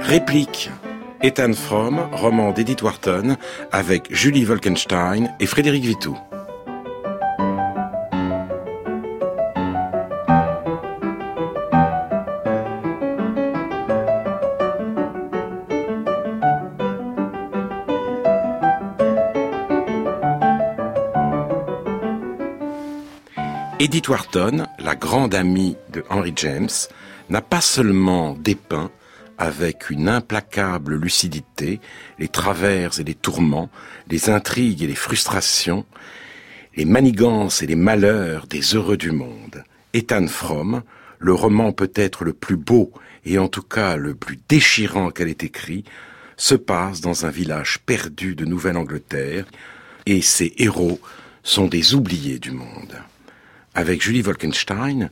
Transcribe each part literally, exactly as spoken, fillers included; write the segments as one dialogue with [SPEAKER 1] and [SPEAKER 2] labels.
[SPEAKER 1] Réplique. Ethan Frome, roman d'Edith Wharton, avec Julie Wolkenstein et Frédéric Vitou. Edith Wharton, la grande amie de Henry James, n'a pas seulement dépeint avec une implacable lucidité les travers et les tourments, les intrigues et les frustrations, les manigances et les malheurs des heureux du monde. Ethan Frome, le roman peut-être le plus beau et en tout cas le plus déchirant qu'elle ait écrit, se passe dans un village perdu de Nouvelle-Angleterre et ses héros sont des oubliés du monde. Avec Julie Wolkenstein,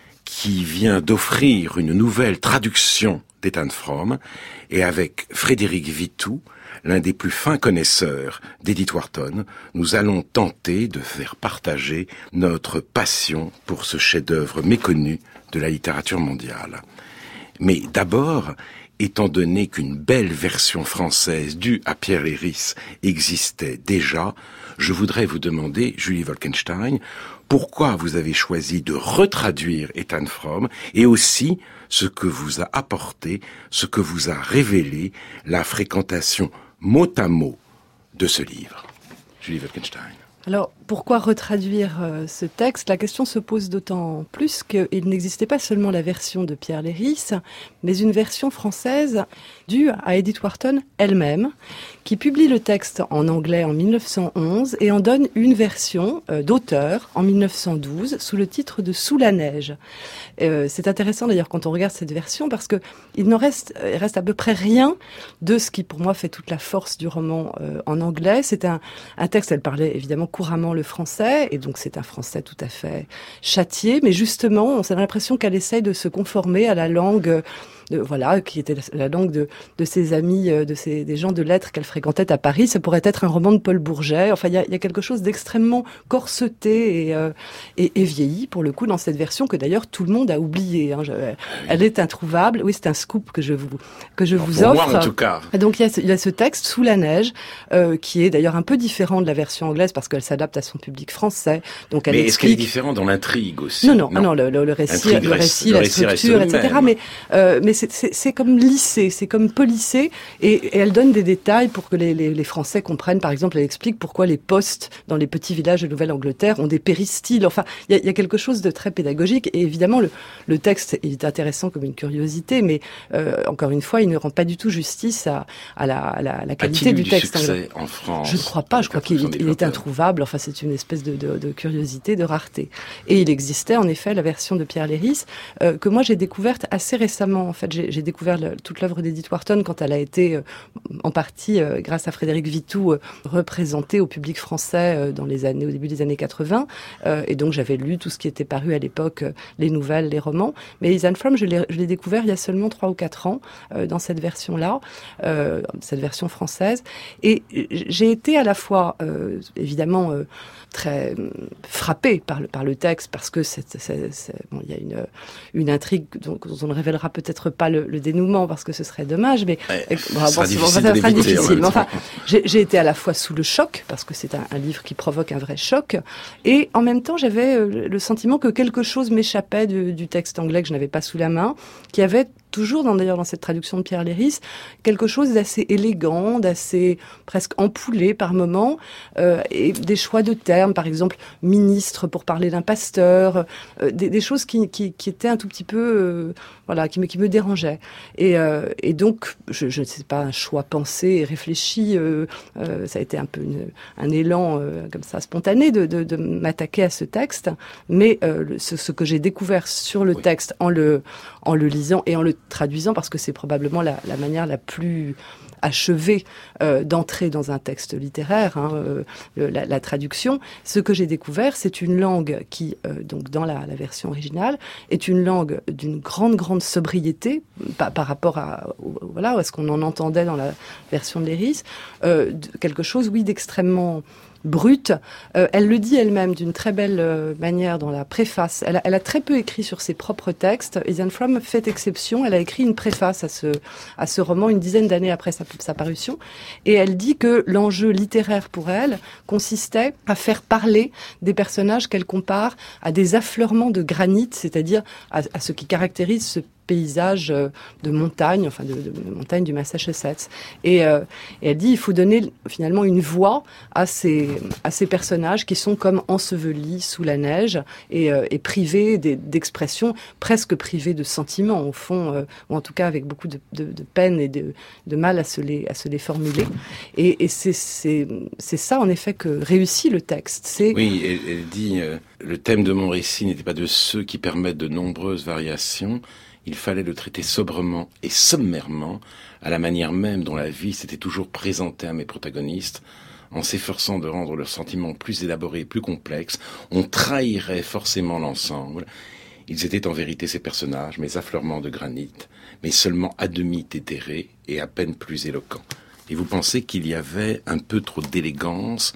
[SPEAKER 1] qui vient d'offrir une nouvelle traduction d'Ethan Frome, et avec Frédéric Vitou, l'un des plus fins connaisseurs d'Edith Wharton, nous allons tenter de faire partager notre passion pour ce chef-d'œuvre méconnu de la littérature mondiale. Mais d'abord, étant donné qu'une belle version française due à Pierre Léris existait déjà, je voudrais vous demander, Julie Wolkenstein, pourquoi vous avez choisi de retraduire Ethan Frome et aussi ce que vous a apporté, ce que vous a révélé la fréquentation mot à mot de ce livre. Julie Wolkenstein.
[SPEAKER 2] Alors, pourquoi retraduire euh, ce texte ? La question se pose d'autant plus qu'il n'existait pas seulement la version de Pierre Léris, mais une version française due à Edith Wharton elle-même, qui publie le texte en anglais en mille neuf cent onze et en donne une version euh, d'auteur en mille neuf cent douze sous le titre de « Sous la neige ». Euh, c'est intéressant d'ailleurs quand on regarde cette version parce que il n'en reste, il reste à peu près rien de ce qui pour moi fait toute la force du roman euh, en anglais. C'est un, un texte, elle parlait évidemment couramment le français, et donc c'est un français tout à fait châtié, mais justement, on a l'impression qu'elle essaye de se conformer à la langue, de, voilà, qui était la langue de, de ses amis, de ses, des gens de lettres qu'elle fréquentait à Paris. Ça pourrait être un roman de Paul Bourget. Enfin, il y a, il y a quelque chose d'extrêmement corseté et, euh, et, et vieilli, pour le coup, dans cette version que d'ailleurs tout le monde a oublié. Hein. Je, elle est introuvable. Oui, c'est un scoop que je vous, que je
[SPEAKER 1] Alors
[SPEAKER 2] vous
[SPEAKER 1] pour
[SPEAKER 2] offre.
[SPEAKER 1] Moi, en tout cas.
[SPEAKER 2] Et donc, il y a ce, il y a ce texte, Sous la neige, euh, qui est d'ailleurs un peu différent de la version anglaise parce qu'elle s'adapte à son public français. Donc, elle
[SPEAKER 1] Mais
[SPEAKER 2] explique...
[SPEAKER 1] est-ce qu'elle est différente dans l'intrigue aussi ?
[SPEAKER 2] Non, non, non, non le, le, le récit,
[SPEAKER 1] Intrigue
[SPEAKER 2] le récit,
[SPEAKER 1] reste,
[SPEAKER 2] la
[SPEAKER 1] le récit
[SPEAKER 2] structure, et cetera.
[SPEAKER 1] Même.
[SPEAKER 2] Mais, euh, mais c'est, c'est, c'est comme lissé, c'est comme polissé, et, et elle donne des détails pour que les, les, les Français comprennent. Par exemple, elle explique pourquoi les postes dans les petits villages de Nouvelle-Angleterre ont des péristyles. Enfin, il y a, y a quelque chose de très pédagogique. Et évidemment, le, le texte est intéressant comme une curiosité, mais euh, encore une fois, il ne rend pas du tout justice à, à, la, à, la, à la qualité
[SPEAKER 1] A-t-il eu
[SPEAKER 2] du texte.
[SPEAKER 1] Du succès en France ?
[SPEAKER 2] Je ne crois pas. Je crois qu'il est, il est introuvable. Enfin, c'est une espèce de, de, de curiosité, de rareté. Et il existait en effet la version de Pierre Léris euh, que moi j'ai découverte assez récemment. En fait, j'ai, j'ai découvert le, toute l'œuvre d'Edith Wharton quand elle a été euh, en partie, euh, grâce à Frédéric Vitou, euh, représentée au public français euh, dans les années, au début des années quatre-vingts. Euh, et donc j'avais lu tout ce qui était paru à l'époque, euh, les nouvelles, les romans. Mais Ethan Frome, je l'ai, je l'ai découvert il y a seulement trois ou quatre ans euh, dans cette version-là, euh, cette version française. Et j'ai été à la fois, euh, évidemment, euh, très frappée par le, par le texte, parce que c'est, c'est, c'est, bon, il y a une, une intrigue dont, dont on ne révélera peut-être pas le, le dénouement, parce que ce serait dommage, mais
[SPEAKER 1] ouais,
[SPEAKER 2] bon,
[SPEAKER 1] ça sera
[SPEAKER 2] bon,
[SPEAKER 1] difficile.
[SPEAKER 2] Ça sera difficile. Mais enfin,
[SPEAKER 1] temps.
[SPEAKER 2] j'ai, j'ai été à la fois sous le choc, parce que c'est un, un livre qui provoque un vrai choc, et en même temps, j'avais le sentiment que quelque chose m'échappait du, du texte anglais que je n'avais pas sous la main, qui avait toujours dans, d'ailleurs dans cette traduction de Pierre Léris, quelque chose d'assez élégant, d'assez presque ampoulé par moments, euh, et des choix de termes, par exemple ministre pour parler d'un pasteur, euh, des, des choses qui, qui, qui étaient un tout petit peu, euh, voilà, qui me, qui me dérangeaient. Et, euh, et donc, je, je ne sais pas, un choix pensé et réfléchi, euh, euh, ça a été un peu une, un élan euh, comme ça spontané de, de, de m'attaquer à ce texte, mais euh, ce, ce que j'ai découvert sur le oui. texte en le, en le lisant et en le traduisant, parce que c'est probablement la, la manière la plus achevé euh, d'entrer dans un texte littéraire, hein, euh, la, la traduction. Ce que j'ai découvert, c'est une langue qui, euh, donc dans la, la version originale, est une langue d'une grande, grande sobriété par, par rapport à, voilà, à ce qu'on en entendait dans la version de Léris. Euh, quelque chose, oui, d'extrêmement brute. Euh, elle le dit elle-même d'une très belle euh, manière dans la préface. Elle a, elle a très peu écrit sur ses propres textes. Ian Fromm fait exception. Elle a écrit une préface à ce, à ce roman une dizaine d'années après sa, sa parution. Et elle dit que l'enjeu littéraire pour elle consistait à faire parler des personnages qu'elle compare à des affleurements de granit, c'est-à-dire à, à ce qui caractérise ce paysage de montagne, enfin de, de, de montagne du Massachusetts. Et, euh, et elle dit il faut donner finalement une voix à ces, à ces personnages qui sont comme ensevelis sous la neige et, euh, et privés d'expression, presque privés de sentiments au fond, euh, ou en tout cas avec beaucoup de, de, de peine et de, de mal à se les, à se les formuler. Et, et c'est, c'est, c'est ça en effet que réussit le texte. C'est...
[SPEAKER 1] Oui, elle, elle dit euh, le thème de mon récit n'était pas de ceux qui permettent de nombreuses variations. Il fallait le traiter sobrement et sommairement, à la manière même dont la vie s'était toujours présentée à mes protagonistes, en s'efforçant de rendre leurs sentiments plus élaborés et plus complexes. On trahirait forcément l'ensemble. Ils étaient en vérité ces personnages, mes affleurements de granit, mais seulement à demi déterrés et à peine plus éloquents. Et vous pensez qu'il y avait un peu trop d'élégance,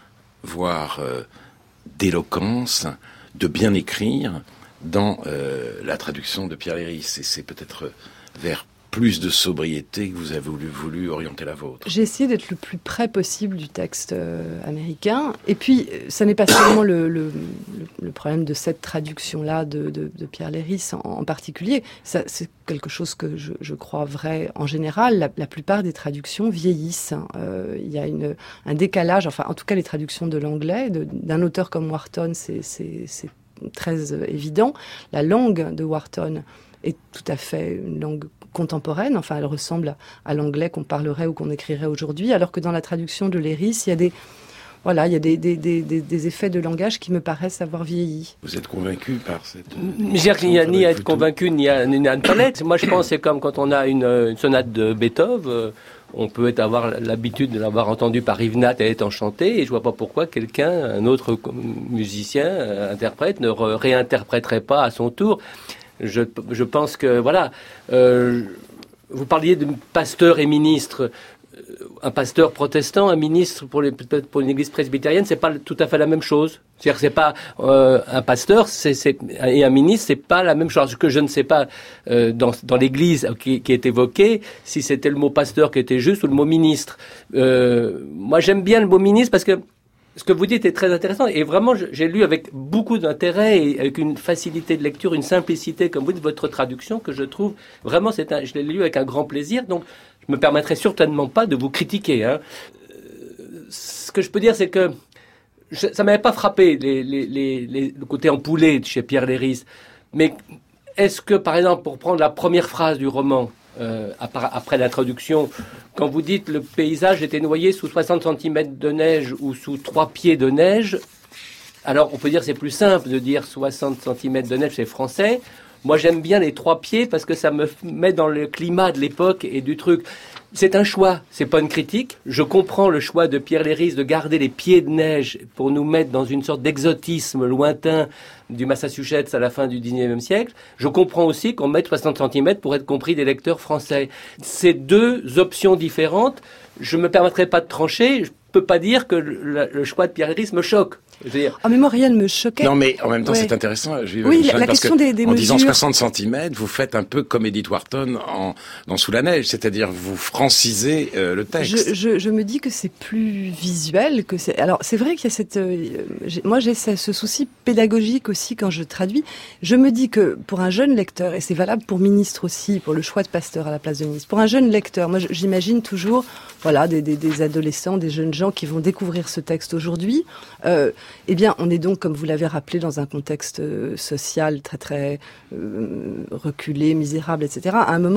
[SPEAKER 1] voire euh, d'éloquence, de bien écrire, dans euh, la traduction de Pierre Léris. Et c'est peut-être vers plus de sobriété que vous avez voulu, voulu orienter la vôtre.
[SPEAKER 2] J'ai essayé d'être le plus près possible du texte euh, américain. Et puis, ça n'est pas seulement le, le, le problème de cette traduction-là de, de, de Pierre Léris en, en particulier. Ça, c'est quelque chose que je, je crois vrai en général. La, la plupart des traductions vieillissent. Euh, il y a une, un décalage, enfin, en tout cas, les traductions de l'anglais, de, d'un auteur comme Wharton, c'est, c'est, c'est très évident. La langue de Wharton est tout à fait une langue contemporaine, enfin elle ressemble à l'anglais qu'on parlerait ou qu'on écrirait aujourd'hui, alors que dans la traduction de Léris, il y a des voilà, il y a des, des, des, des effets de langage qui me paraissent avoir vieilli.
[SPEAKER 1] Vous êtes convaincu par cette...
[SPEAKER 3] Je dirais qu'il n'y a ni à être convaincu, ni à, ni à ne pas l'être. Moi je pense que c'est comme quand on a une, une sonate de Beethoven, on peut avoir l'habitude de l'avoir entendu par Yves Nat et être enchanté, et je vois pas pourquoi quelqu'un, un autre musicien, euh, interprète, ne re- réinterpréterait pas à son tour. Je, je pense que, voilà, euh, vous parliez de pasteur et ministre. Un pasteur protestant, un ministre pour, les, pour une église presbytérienne, c'est pas tout à fait la même chose. C'est-à-dire que c'est pas euh, un pasteur c'est, c'est, et un ministre, c'est pas la même chose. Ce que je ne sais pas euh, dans, dans l'église qui, qui est évoqué, si c'était le mot pasteur qui était juste ou le mot ministre. Euh, moi, j'aime bien le mot ministre parce que ce que vous dites est très intéressant et vraiment, j'ai lu avec beaucoup d'intérêt et avec une facilité de lecture, une simplicité, comme vous dites, votre traduction que je trouve vraiment, c'est un, je l'ai lu avec un grand plaisir. Donc, je me permettrai certainement pas de vous critiquer. Hein. Ce que je peux dire, c'est que je, ça m'avait pas frappé les, les, les, les, le côté empoulé de chez Pierre Léris. Mais est-ce que, par exemple, pour prendre la première phrase du roman, euh, après, après l'introduction, quand vous dites le paysage était noyé sous soixante centimètres de neige ou sous trois pieds de neige, alors on peut dire c'est plus simple de dire soixante centimètres de neige, c'est français. Moi, j'aime bien les trois pieds parce que ça me met dans le climat de l'époque et du truc. C'est un choix, c'est pas une critique. Je comprends le choix de Pierre Léris de garder les pieds de neige pour nous mettre dans une sorte d'exotisme lointain du Massachusetts à la fin du dix-neuvième siècle. Je comprends aussi qu'on mette soixante centimètres pour être compris des lecteurs français. Ces deux options différentes, je me permettrai pas de trancher. Je peux pas dire que le, le choix de Pierre Léris me choque. Dire...
[SPEAKER 2] Ah mais moi rien ne me choquait.
[SPEAKER 1] Non mais en même temps
[SPEAKER 2] ouais.
[SPEAKER 1] c'est intéressant. Je
[SPEAKER 2] oui, la, la question des, des
[SPEAKER 1] en
[SPEAKER 2] mesures.
[SPEAKER 1] disant soixante centimètres, vous faites un peu comme Edith Wharton en dans Sous la neige, c'est-à-dire vous francisez euh, le texte.
[SPEAKER 2] Je, je, je me dis que c'est plus visuel que c'est. Alors c'est vrai qu'il y a cette. Euh, j'ai, moi j'ai ce, ce souci pédagogique aussi quand je traduis. Je me dis que pour un jeune lecteur, et c'est valable pour ministre aussi, pour le choix de pasteur à la place de ministre. Pour un jeune lecteur, moi j'imagine toujours, voilà, des, des, des adolescents, des jeunes gens qui vont découvrir ce texte aujourd'hui. Euh, Eh bien, on est donc, comme vous l'avez rappelé, dans un contexte social très très euh, reculé, misérable, et cetera. À un moment,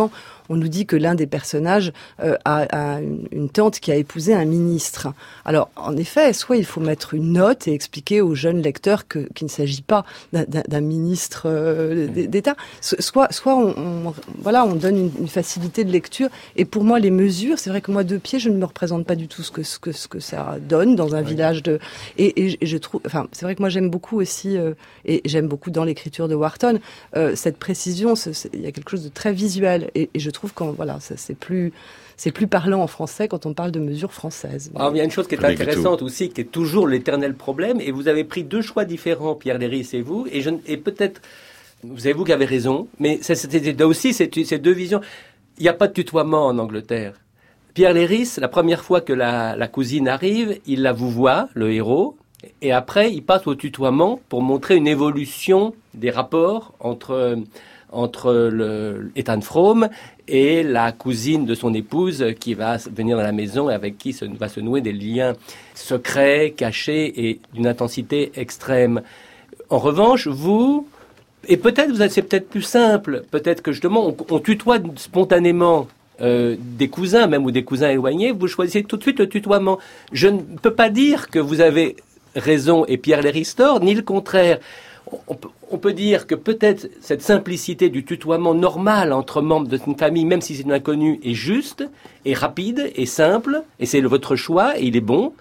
[SPEAKER 2] on nous dit que l'un des personnages euh, a, a une, une tante qui a épousé un ministre. Alors, en effet, soit il faut mettre une note et expliquer aux jeunes lecteurs que, qu'il ne s'agit pas d'un, d'un, d'un ministre euh, d'État, soit, soit on, on, voilà, on donne une, une facilité de lecture. Et pour moi, les mesures, c'est vrai que moi, de pied, je ne me représente pas du tout ce que, ce que, ce que ça donne dans un oui. village de... Et, et, et je trouve... Enfin, c'est vrai que moi, j'aime beaucoup aussi, euh, et j'aime beaucoup dans l'écriture de Wharton, euh, cette précision, c'est, c'est, il y a quelque chose de très visuel. Et, et je trouve que voilà, ça, c'est plus... C'est plus parlant en français quand on parle de mesures françaises.
[SPEAKER 3] Alors, il y a une chose qui est intéressante aussi, qui est toujours l'éternel problème, et vous avez pris deux choix différents, Pierre Léris et vous, et, je, et peut-être, vous avez vous qui avez raison, mais c'est, c'est, aussi c'est, c'est deux visions. Il n'y a pas de tutoiement en Angleterre. Pierre Léris, la première fois que la, la cousine arrive, il la vous voit, le héros, et après, il passe au tutoiement pour montrer une évolution des rapports entre... entre le, Ethan Frome et la cousine de son épouse qui va venir dans la maison et avec qui se, va se nouer des liens secrets, cachés et d'une intensité extrême. En revanche, vous, et peut-être vous êtes, c'est peut-être plus simple, peut-être que justement on, on tutoie spontanément euh, des cousins, même ou des cousins éloignés, vous choisissez tout de suite le tutoiement. Je ne peux pas dire que vous avez raison et Pierre Léris tort, ni le contraire. On peut, on peut dire que peut-être cette simplicité du tutoiement normal entre membres d'une famille, même si c'est une inconnue, est juste, est rapide, est simple, et c'est le, votre choix, et il est bon.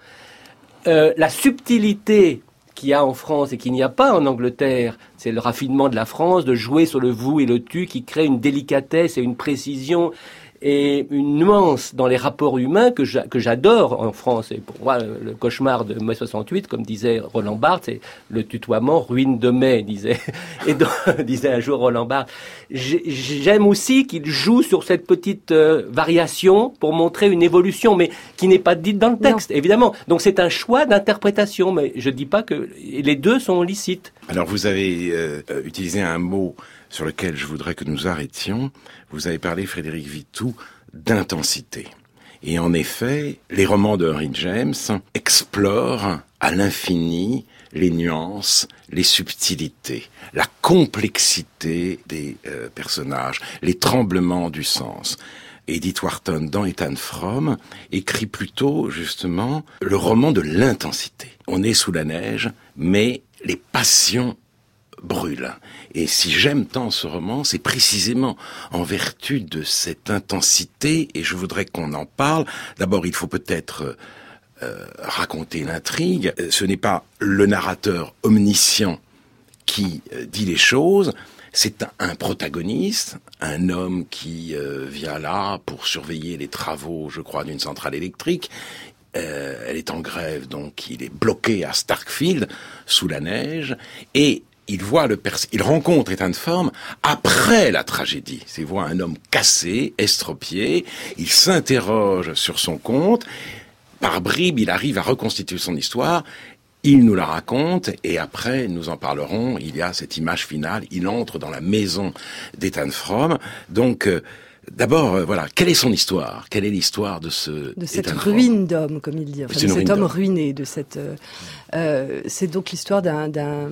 [SPEAKER 3] Euh, la subtilité qu'il y a en France et qu'il n'y a pas en Angleterre, c'est le raffinement de la France, de jouer sur le vous et le tu, qui crée une délicatesse et une précision et une nuance dans les rapports humains que, j'a, que j'adore en France. Et pour moi, le cauchemar de mai soixante-huit, comme disait Roland Barthes, c'est le tutoiement ruine de mai, disait, et donc, disait un jour Roland Barthes. J'aime aussi qu'il joue sur cette petite euh, variation pour montrer une évolution, mais qui n'est pas dite dans le texte, non. Évidemment. Donc c'est un choix d'interprétation, mais je dis pas que les deux sont licites.
[SPEAKER 1] Alors vous avez euh, utilisé un mot sur lequel je voudrais que nous arrêtions. Vous avez parlé, Frédéric Vitoux, d'intensité. Et en effet, les romans de Henry James explorent à l'infini les nuances, les subtilités, la complexité des euh, personnages, les tremblements du sens. Edith Wharton, dans Ethan Frome, écrit plutôt, justement, le roman de l'intensité. On est sous la neige, mais les passions brûle. Et si j'aime tant ce roman, c'est précisément en vertu de cette intensité, et je voudrais qu'on en parle. D'abord, il faut peut-être euh, raconter l'intrigue. Ce n'est pas le narrateur omniscient qui euh, dit les choses, c'est un, un protagoniste, un homme qui euh, vient là pour surveiller les travaux, je crois, d'une centrale électrique. Euh, elle est en grève, donc il est bloqué à Starkfield, sous la neige, et il voit le pers- il rencontre Ethan Frome après la tragédie. Il voit un homme cassé, estropié. Il s'interroge sur son compte. Par bribes, il arrive à reconstituer son histoire. Il nous la raconte et après, nous en parlerons. Il y a cette image finale. Il entre dans la maison d'Ethan Frome. Donc, euh, d'abord, euh, voilà, quelle est son histoire ? Quelle est l'histoire de ce
[SPEAKER 2] de cette
[SPEAKER 1] Ethan
[SPEAKER 2] ruine
[SPEAKER 1] Frome
[SPEAKER 2] d'homme, comme il dit, enfin,
[SPEAKER 1] c'est
[SPEAKER 2] de cet homme
[SPEAKER 1] d'homme.
[SPEAKER 2] ruiné, de cette. Euh, euh, c'est donc l'histoire d'un, d'un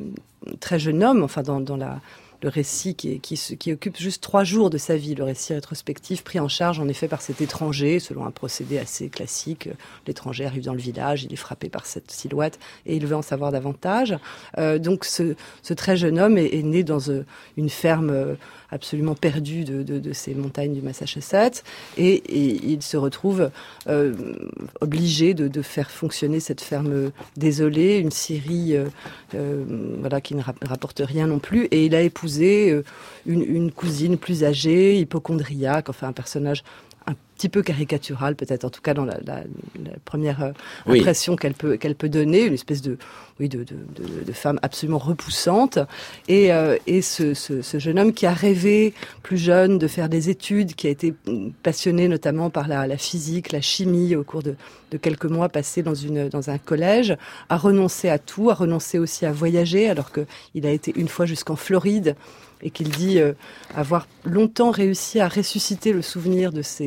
[SPEAKER 2] très jeune homme, enfin dans, dans la, le récit qui, est, qui, qui occupe juste trois jours de sa vie, le récit rétrospectif pris en charge en effet par cet étranger, selon un procédé assez classique. L'étranger arrive dans le village, il est frappé par cette silhouette et il veut en savoir davantage. Euh, donc ce, ce très jeune homme est, est né dans une ferme absolument perdue de, de, de ces montagnes du Massachusetts et, et il se retrouve euh, obligé de, de faire fonctionner cette ferme désolée, une scierie euh, euh, voilà, qui ne rapporte rien non plus, et il a épousé euh, une, une cousine plus âgée, hypocondriaque, enfin un personnage un petit peu caricatural, peut-être, en tout cas dans la, la, la première euh, oui. impression qu'elle peut, qu'elle peut donner, une espèce de, oui, de, de, de, de femme absolument repoussante. Et, euh, et ce, ce, ce jeune homme qui a rêvé, plus jeune, de faire des études, qui a été passionné notamment par la, la physique, la chimie, au cours de, de quelques mois passés dans, une, dans un collège, a renoncé à tout, a renoncé aussi à voyager, alors qu'il a été une fois jusqu'en Floride, et qu'il dit euh, avoir longtemps réussi à ressusciter le souvenir de ces,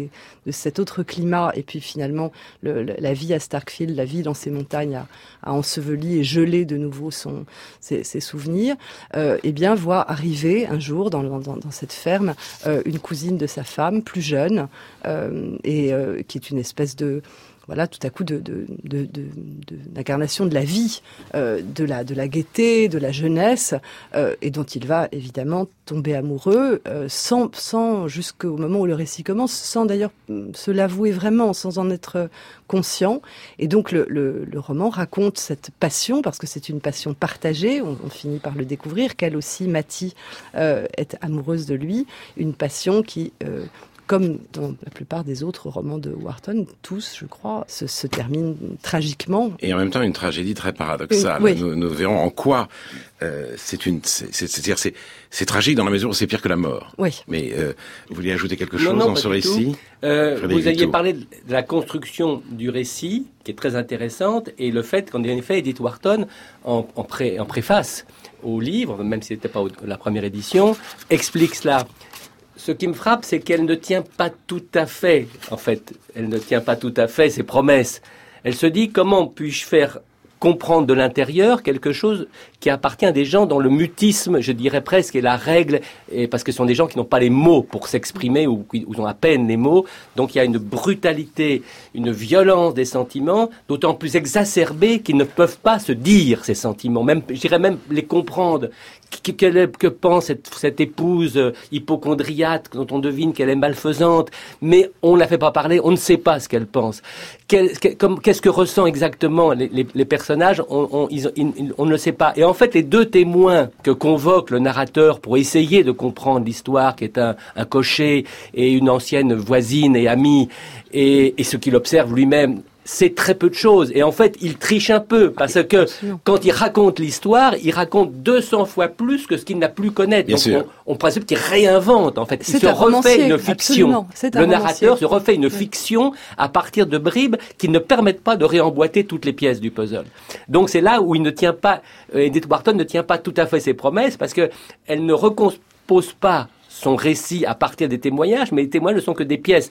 [SPEAKER 2] de cet autre climat, et puis finalement le, la vie à Starkfield, la vie dans ces montagnes a, a enseveli et gelé de nouveau son, ses, ses souvenirs, euh, eh bien voit arriver un jour dans, dans, dans cette ferme euh, une cousine de sa femme, plus jeune, euh, et euh, qui est une espèce de voilà, tout à coup, de, de, de, de, de l'incarnation de la vie, euh, de la, de la gaieté, de la jeunesse, euh, et dont il va évidemment tomber amoureux, euh, sans, sans, jusqu'au moment où le récit commence, sans d'ailleurs se l'avouer vraiment, sans en être conscient. Et donc, le, le, le roman raconte cette passion, parce que c'est une passion partagée, on, on finit par le découvrir, qu'elle aussi, Mattie, euh, est amoureuse de lui, une passion qui... Euh, comme dans la plupart des autres romans de Wharton, tous, je crois, se, se terminent tragiquement.
[SPEAKER 1] Et en même temps, une tragédie très paradoxale.
[SPEAKER 2] Oui.
[SPEAKER 1] Nous, nous verrons en quoi euh, c'est une, c'est, c'est, c'est-à-dire c'est, c'est tragique dans la mesure où c'est pire que la mort.
[SPEAKER 2] Oui.
[SPEAKER 1] Mais euh, vous vouliez ajouter quelque chose
[SPEAKER 3] non, non,
[SPEAKER 1] dans ce récit
[SPEAKER 3] euh, Vous aviez parlé de la construction du récit, qui est très intéressante, et le fait qu'en effet, Edith Wharton, en, en, pré, en préface au livre, même si c'était pas la première édition, explique cela. Ce qui me frappe, c'est qu'elle ne tient pas tout à fait, en fait, elle ne tient pas tout à fait ses promesses. Elle se dit, comment puis-je faire comprendre de l'intérieur quelque chose qui appartient à des gens dont le mutisme, je dirais presque, est la règle, et parce que ce sont des gens qui n'ont pas les mots pour s'exprimer ou qui ont à peine les mots. Donc il y a une brutalité, une violence des sentiments, d'autant plus exacerbée qu'ils ne peuvent pas se dire ces sentiments, même, je dirais même les comprendre. Que, que, que pense cette, cette épouse hypocondriaque dont on devine qu'elle est malfaisante, mais on ne la fait pas parler, on ne sait pas ce qu'elle pense. Quel, que, comme, qu'est-ce que ressent exactement les, les, les personnages, on, on, ils, ils, on ne le sait pas. Et en fait, les deux témoins que convoque le narrateur pour essayer de comprendre l'histoire, qui est un, un cocher et une ancienne voisine et amie, et, et ce qu'il observe lui-même, c'est très peu de choses. Et en fait, il triche un peu, parce que quand il raconte l'histoire, il raconte deux cents fois plus que ce qu'il n'a plus connaître.
[SPEAKER 1] Bien
[SPEAKER 3] Donc
[SPEAKER 1] sûr.
[SPEAKER 3] on, on principe qu'il réinvente, en fait. Il
[SPEAKER 2] c'est
[SPEAKER 3] se refait une
[SPEAKER 2] fiction.
[SPEAKER 3] Le narrateur se refait une fiction à partir de bribes qui ne permettent pas de réemboîter toutes les pièces du puzzle. Donc c'est là où il ne tient pas, euh, Edith Wharton ne tient pas tout à fait ses promesses, parce que elle ne recompose pas son récit à partir des témoignages, mais les témoignages ne sont que des pièces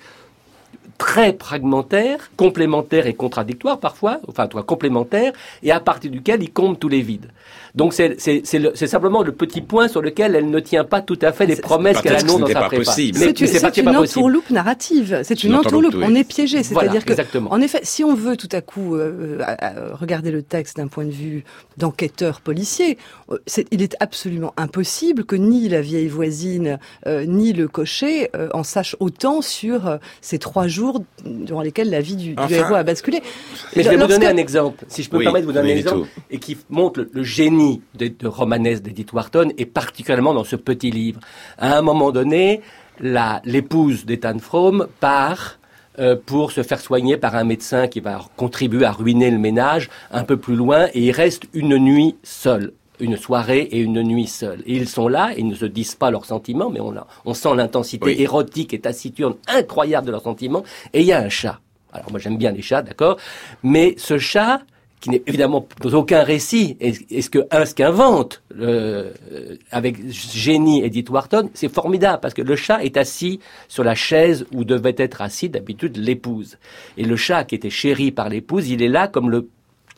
[SPEAKER 3] très fragmentaire, complémentaire et contradictoire parfois, enfin, toi, complémentaire, et à partir duquel il comble tous les vides. Donc c'est, c'est, c'est, le, c'est simplement le petit point sur lequel elle ne tient pas tout à fait les promesses qu'elle annonce dans sa prépa.
[SPEAKER 2] C'est, mais, une, c'est, c'est une entourloupe narrative. C'est une, une entourloupe. Oui. On est piégé. C'est-à-dire
[SPEAKER 3] voilà,
[SPEAKER 2] que,
[SPEAKER 3] exactement.
[SPEAKER 2] en effet, si on veut tout à coup euh, euh, regarder le texte d'un point de vue d'enquêteur policier, c'est, il est absolument impossible que ni la vieille voisine euh, ni le cocher euh, en sachent autant sur euh, ces trois jours durant lesquels la vie du, du enfin, héros a basculé.
[SPEAKER 3] Mais je vais Lorsque... vous donner un exemple, si je peux
[SPEAKER 1] oui,
[SPEAKER 3] me permettre de vous donner un exemple,
[SPEAKER 1] tout.
[SPEAKER 3] et qui montre le, le génie de, de romanesque d'Edith Wharton, et particulièrement dans ce petit livre. À un moment donné, la, l'épouse d'Ethan Frome part euh, pour se faire soigner par un médecin qui va contribuer à ruiner le ménage un peu plus loin, et il reste une nuit seul. Une soirée et une nuit seule. Et ils sont là, ils ne se disent pas leurs sentiments, mais on, a, on sent l'intensité oui. érotique et taciturne incroyable de leurs sentiments. Et il y a un chat. Alors moi j'aime bien les chats, d'accord, mais ce chat, qui n'est évidemment dans aucun récit, est, est ce que un ce qu'invente euh, avec génie Edith Wharton, c'est formidable, parce que le chat est assis sur la chaise où devait être assis d'habitude l'épouse. Et le chat qui était chéri par l'épouse, il est là comme le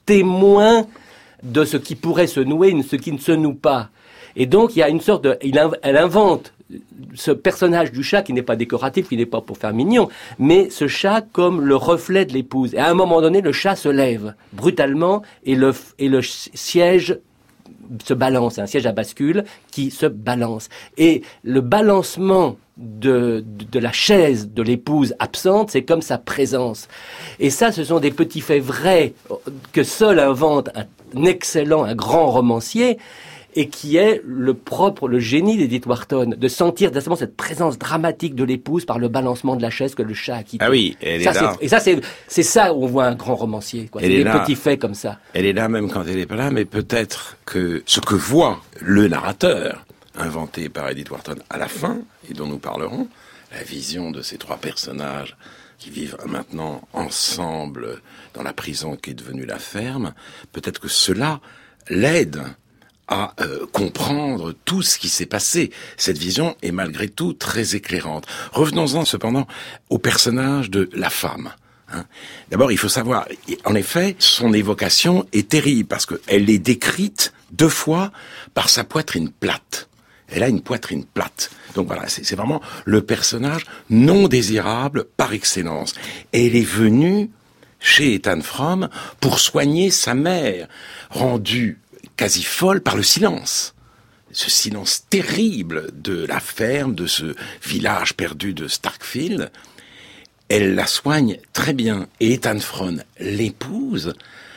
[SPEAKER 3] témoin de ce qui pourrait se nouer, ce qui ne se noue pas. Et donc, il y a une sorte de... Il, elle invente ce personnage du chat qui n'est pas décoratif, qui n'est pas pour faire mignon, mais ce chat comme le reflet de l'épouse. Et à un moment donné, le chat se lève brutalement et le, et le siège se balance. Un siège à bascule qui se balance. Et le balancement de, de, de la chaise de l'épouse absente, c'est comme sa présence. Et ça, ce sont des petits faits vrais que seul invente un un excellent, un grand romancier, et qui est le propre, le génie d'Edith Wharton, de sentir justement cette présence dramatique de l'épouse par le balancement de la chaise que le chat a quitté.
[SPEAKER 1] Ah oui, elle
[SPEAKER 3] ça,
[SPEAKER 1] est là.
[SPEAKER 3] C'est, et ça, c'est, c'est ça où on voit un grand romancier, quoi. C'est des là. petits faits comme ça.
[SPEAKER 1] Elle est là même quand elle n'est pas là, mais peut-être que ce que voit le narrateur, inventé par Edith Wharton à la fin, et dont nous parlerons, la vision de ces trois personnages qui vivent maintenant ensemble dans la prison qui est devenue la ferme, peut-être que cela l'aide à euh, comprendre tout ce qui s'est passé. Cette vision est malgré tout très éclairante. Revenons-en cependant au personnage de la femme. Hein. D'abord, il faut savoir, en effet, son évocation est terrible parce qu'elle est décrite deux fois par sa poitrine plate. Elle a une poitrine plate. Donc voilà, c'est, c'est vraiment le personnage non désirable par excellence. Et elle est venue chez Ethan Frome pour soigner sa mère, rendue quasi folle par le silence. Ce silence terrible de la ferme, de ce village perdu de Starkfield. Elle la soigne très bien. Et Ethan Frome l'épouse.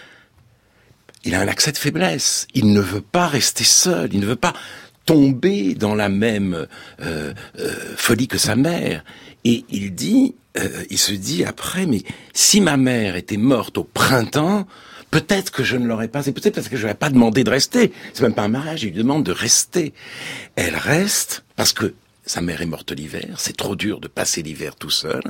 [SPEAKER 1] Il a un accès de faiblesse. Il ne veut pas rester seul. Il ne veut pas tomber dans la même euh, euh, folie que sa mère. Et il dit, euh, il se dit après, mais si ma mère était morte au printemps, peut-être que je ne l'aurais pas, c'est peut-être parce que je n'aurais pas demandé de rester. C'est même pas un mariage, il lui demande de rester. Elle reste parce que sa mère est morte l'hiver, c'est trop dur de passer l'hiver tout seul.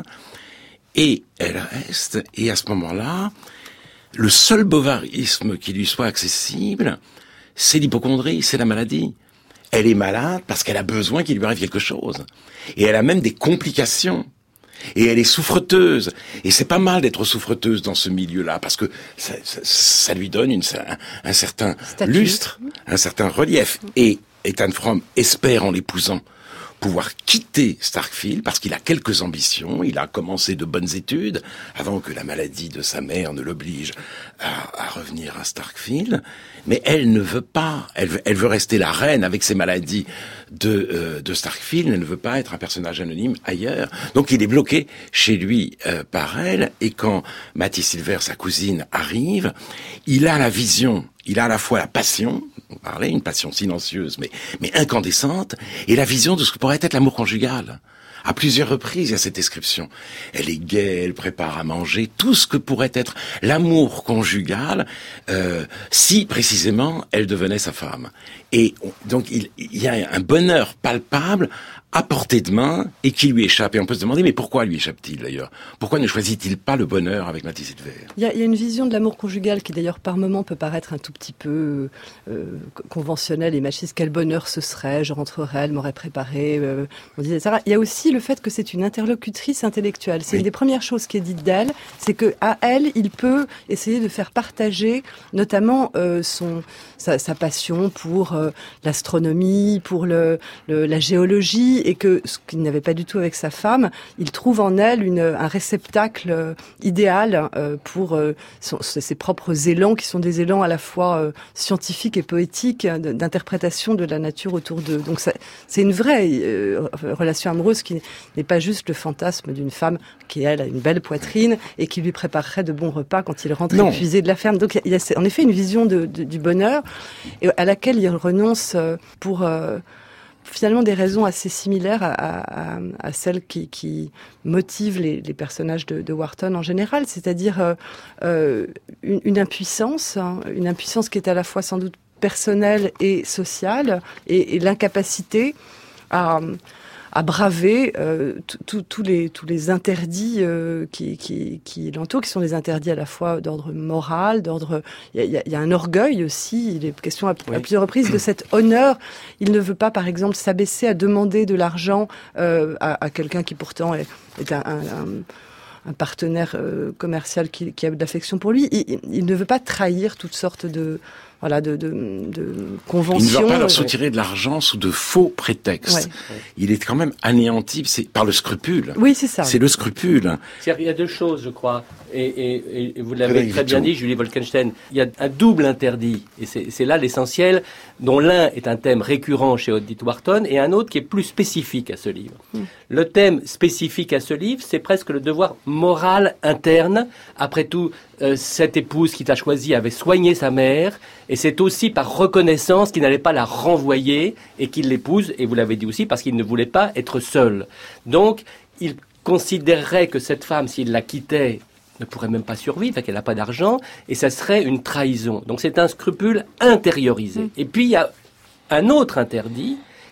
[SPEAKER 1] Et elle reste, et à ce moment-là, le seul bovarisme qui lui soit accessible, c'est l'hypocondrie, c'est la maladie. Elle est malade parce qu'elle a besoin qu'il lui arrive quelque chose. Et elle a même des complications. Et elle est souffreteuse. Et c'est pas mal d'être souffreteuse dans ce milieu-là, parce que ça, ça, ça lui donne une, un, un certain Statue. lustre, un certain relief. Et Ethan Frome espère, en l'épousant, pouvoir quitter Starkfield parce qu'il a quelques ambitions. Il a commencé de bonnes études avant que la maladie de sa mère ne l'oblige à, à revenir à Starkfield. Mais elle ne veut pas. Elle veut, elle veut rester la reine avec ses maladies de, euh, de Starkfield. Elle ne veut pas être un personnage anonyme ailleurs. Donc il est bloqué chez lui euh, par elle. Et quand Mattie Silver, sa cousine, arrive, il a la vision. Il a à la fois la passion, on parlait, une passion silencieuse mais, mais incandescente, et la vision de ce que pourrait être l'amour conjugal. À plusieurs reprises, il y a cette description. Elle est gaie, elle prépare à manger, tout ce que pourrait être l'amour conjugal, euh, si précisément elle devenait sa femme. Et donc il, il y a un bonheur palpable à portée de main et qui lui échappe. Et on peut se demander, mais pourquoi lui échappe-t-il d'ailleurs ? Pourquoi ne choisit-il pas le bonheur avec Mattie Silver ?
[SPEAKER 2] Il y a, il y a une vision de l'amour conjugal qui d'ailleurs par moments peut paraître un tout petit peu euh, conventionnelle et machiste. Quel bonheur ce serait, je rentrerai, elle m'aurait préparé, euh, on disait ça. Il y a aussi le fait que c'est une interlocutrice intellectuelle. C'est oui. Une des premières choses qui est dite d'elle, c'est que à elle, il peut essayer de faire partager notamment euh, son sa, sa passion pour euh, l'astronomie, pour le, le la géologie, et que ce qu'il n'avait pas du tout avec sa femme, il trouve en elle une, un réceptacle idéal euh, pour euh, son, ses propres élans, qui sont des élans à la fois euh, scientifiques et poétiques, d'interprétation de la nature autour d'eux. Donc ça, c'est une vraie euh, relation amoureuse qui n'est pas juste le fantasme d'une femme qui, elle, a une belle poitrine et qui lui préparerait de bons repas quand il rentre non. épuisé de la ferme. Donc il y a en effet une vision de, de, du bonheur et à laquelle il renonce pour... Euh, finalement des raisons assez similaires à, à, à celles qui, qui motivent les, les personnages de, de Wharton en général, c'est-à-dire euh, une, une impuissance, hein, une impuissance qui est à la fois sans doute personnelle et sociale, et, et l'incapacité à, à braver euh, tous les, tous les interdits euh, qui, qui, qui l'entourent, qui sont des interdits à la fois d'ordre moral, d'ordre... Il y a, il y a un orgueil aussi, il est question à, oui. à plusieurs reprises de cet honneur. Il ne veut pas, par exemple, s'abaisser à demander de l'argent euh, à, à quelqu'un qui pourtant est, est un... un, un un partenaire euh, commercial qui, qui a de l'affection pour lui. Il, il ne veut pas trahir toutes sortes de, voilà, de, de, de conventions.
[SPEAKER 1] Il ne va pas leur soutirer de l'argent sous de faux prétextes. Ouais. Il est quand même anéanti c'est, par le scrupule.
[SPEAKER 2] Oui, c'est ça.
[SPEAKER 1] C'est le scrupule.
[SPEAKER 3] Il y a deux choses, je crois, et, et, et vous l'avez très bien dit, Julie Wolkenstein. Il y a un double interdit, et c'est, c'est là l'essentiel, dont l'un est un thème récurrent chez Edith Wharton, et un autre qui est plus spécifique à ce livre. Mm. Le thème spécifique à ce livre, c'est presque le devoir moral interne. Après tout, euh, cette épouse qui t'a choisi avait soigné sa mère, et c'est aussi par reconnaissance qu'il n'allait pas la renvoyer et qu'il l'épouse, et vous l'avez dit aussi, parce qu'il ne voulait pas être seul. Donc, il considérerait que cette femme, s'il la quittait, ne pourrait même pas survivre, qu'elle n'a pas d'argent, et ça serait une trahison. Donc c'est un scrupule intériorisé. Mmh. Et puis il y a un autre interdit,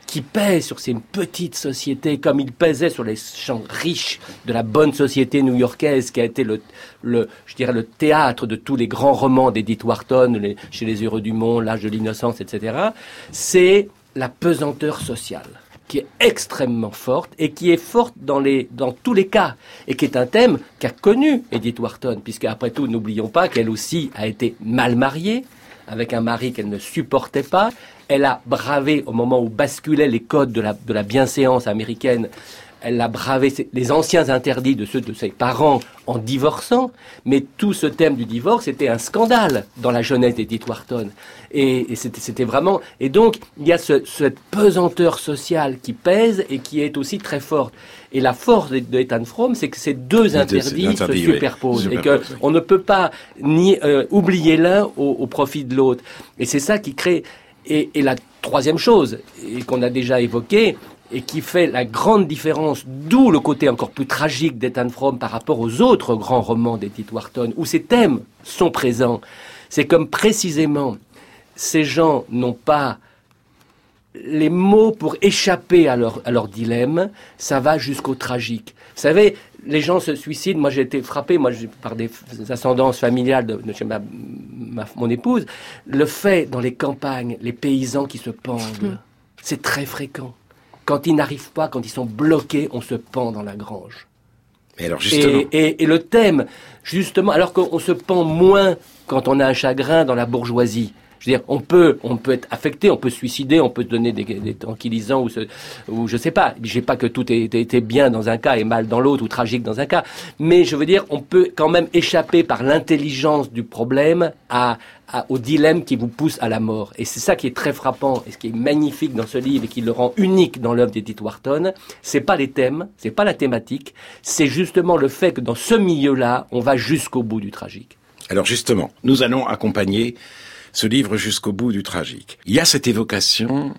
[SPEAKER 3] qui pèse sur ces petites sociétés, comme il pèsait sur les champs riches de la bonne société new-yorkaise, qui a été le, le, je dirais, le théâtre de tous les grands romans d'Edith Wharton, les, chez les Heureux du Monde, L'âge de l'innocence, et cetera. C'est la pesanteur sociale, qui est extrêmement forte et qui est forte dans, les, dans tous les cas, et qui est un thème qu'a connu Edith Wharton, puisque après tout, n'oublions pas qu'elle aussi a été mal mariée, avec un mari qu'elle ne supportait pas. Elle a bravé, au moment où basculaient les codes de la, de la bienséance américaine, elle a bravé les anciens interdits de ceux de ses parents en divorçant. Mais tout ce thème du divorce était un scandale dans la jeunesse d'Edith Wharton. Et, et c'était, c'était vraiment... Et donc, il y a ce, cette pesanteur sociale qui pèse et qui est aussi très forte. Et la force de, de Ethan Frome, c'est que ces deux interdits se superposent. Oui, et qu'on ne peut pas ni euh, oublier l'un au, au profit de l'autre. Et c'est ça qui crée... Et, et la troisième chose, et qu'on a déjà évoquée, et qui fait la grande différence, d'où le côté encore plus tragique d'Ethan Frome par rapport aux autres grands romans d'Edith Wharton, où ces thèmes sont présents, c'est comme précisément ces gens n'ont pas les mots pour échapper à leur, à leur dilemme, ça va jusqu'au tragique. Vous savez, les gens se suicident. Moi, j'ai été frappé, moi, par des ascendances familiales de, de chez ma, ma, mon épouse. Le fait, dans les campagnes, les paysans qui se pendent, mmh. c'est très fréquent. Quand ils n'arrivent pas, quand ils sont bloqués, on se pend dans la grange.
[SPEAKER 1] Et alors, justement...
[SPEAKER 3] Et, et, et le thème, justement, alors qu'on se pend moins quand on a un chagrin dans la bourgeoisie. Je veux dire, on peut, on peut être affecté, on peut se suicider, on peut se donner des, des tranquillisants ou, se, ou je sais pas. Je sais pas que tout était bien dans un cas et mal dans l'autre ou tragique dans un cas. Mais je veux dire, on peut quand même échapper par l'intelligence du problème à, à, au dilemme qui vous pousse à la mort. Et c'est ça qui est très frappant et ce qui est magnifique dans ce livre et qui le rend unique dans l'œuvre d'Edith Wharton. C'est pas les thèmes, c'est pas la thématique, c'est justement le fait que dans ce milieu-là, on va jusqu'au bout du tragique.
[SPEAKER 1] Alors justement, nous allons accompagner ce livre jusqu'au bout du tragique. Il y a cette évocation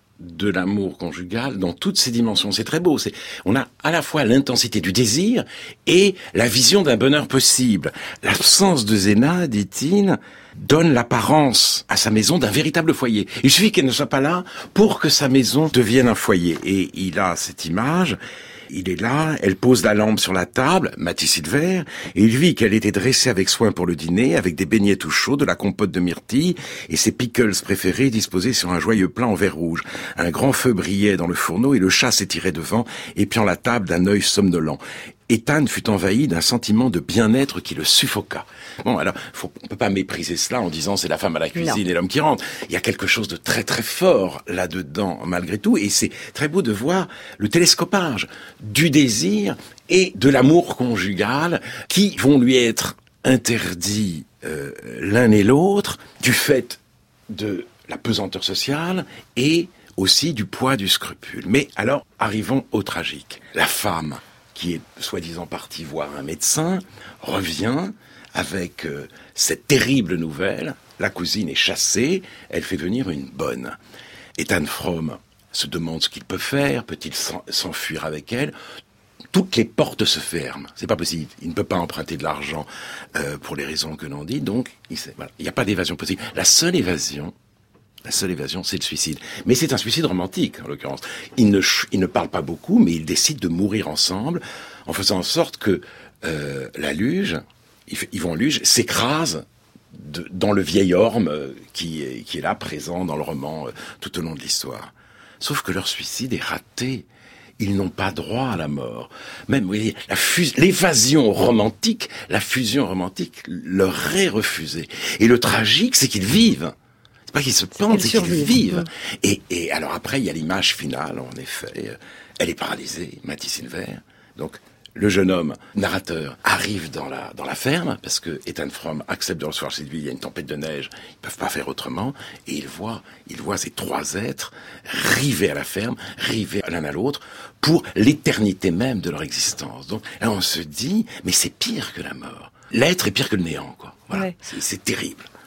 [SPEAKER 1] de l'amour conjugal dans toutes ses dimensions. C'est très beau. C'est, on a à la fois l'intensité du désir et la vision d'un bonheur possible. L'absence de Zéna, dit-il, donne l'apparence à sa maison d'un véritable foyer. Il suffit qu'elle ne soit pas là pour que sa maison devienne un foyer. Et il a cette image. Il est là, elle pose la lampe sur la table, Matisse Silver, et il vit qu'elle était dressée avec soin pour le dîner, avec des beignets tout chauds, de la compote de myrtille, et ses pickles préférés disposés sur un joyeux plat en verre rouge. Un grand feu brillait dans le fourneau, et le chat s'étirait devant, épiant la table d'un œil somnolent. Ethan fut envahi d'un sentiment de bien-être qui le suffoqua. Bon, alors, faut, on peut pas mépriser cela en disant c'est la femme à la cuisine non. et l'homme qui rentre. Il y a quelque chose de très très fort là-dedans, malgré tout, et c'est très beau de voir le télescopage du désir et de l'amour conjugal qui vont lui être interdits euh, l'un et l'autre du fait de la pesanteur sociale et aussi du poids du scrupule. Mais alors, arrivons au tragique. La femme qui est soi-disant partie voir un médecin, revient avec euh, cette terrible nouvelle. La cousine est chassée, elle fait venir une bonne. Ethan Frome se demande ce qu'il peut faire, peut-il s'enfuir avec elle? Toutes les portes se ferment, c'est pas possible. Il ne peut pas emprunter de l'argent euh, pour les raisons que l'on dit, donc il n'y voilà, a pas d'évasion possible. La seule évasion, La seule évasion, c'est le suicide. Mais c'est un suicide romantique, en l'occurrence. Ils ne, ils ne parlent pas beaucoup, mais ils décident de mourir ensemble, en faisant en sorte que euh, la luge, Yvon Luge, s'écrase de, dans le vieil orme qui est, qui est là, présent dans le roman euh, tout au long de l'histoire. Sauf que leur suicide est raté. Ils n'ont pas droit à la mort. Même, vous voyez, la fus- l'évasion romantique, la fusion romantique leur est refusée. Et le tragique, c'est qu'ils vivent. C'est pas qu'ils se pendent, c'est qu'ils vivent. Et, et alors après, il y a l'image finale, en effet. Elle est paralysée, Matisse Silver. Donc, le jeune homme, narrateur, arrive dans la, dans la ferme, parce que Ethan Frome accepte de recevoir chez lui, il y a une tempête de neige, ils peuvent pas faire autrement, et il voit, il voit ces trois êtres rivés à la ferme, rivés l'un à l'autre, pour l'éternité même de leur existence. Donc, là, on se dit, mais c'est pire que la mort. L'être est pire que le néant, quoi. Voilà. Ouais. C'est, c'est terrible.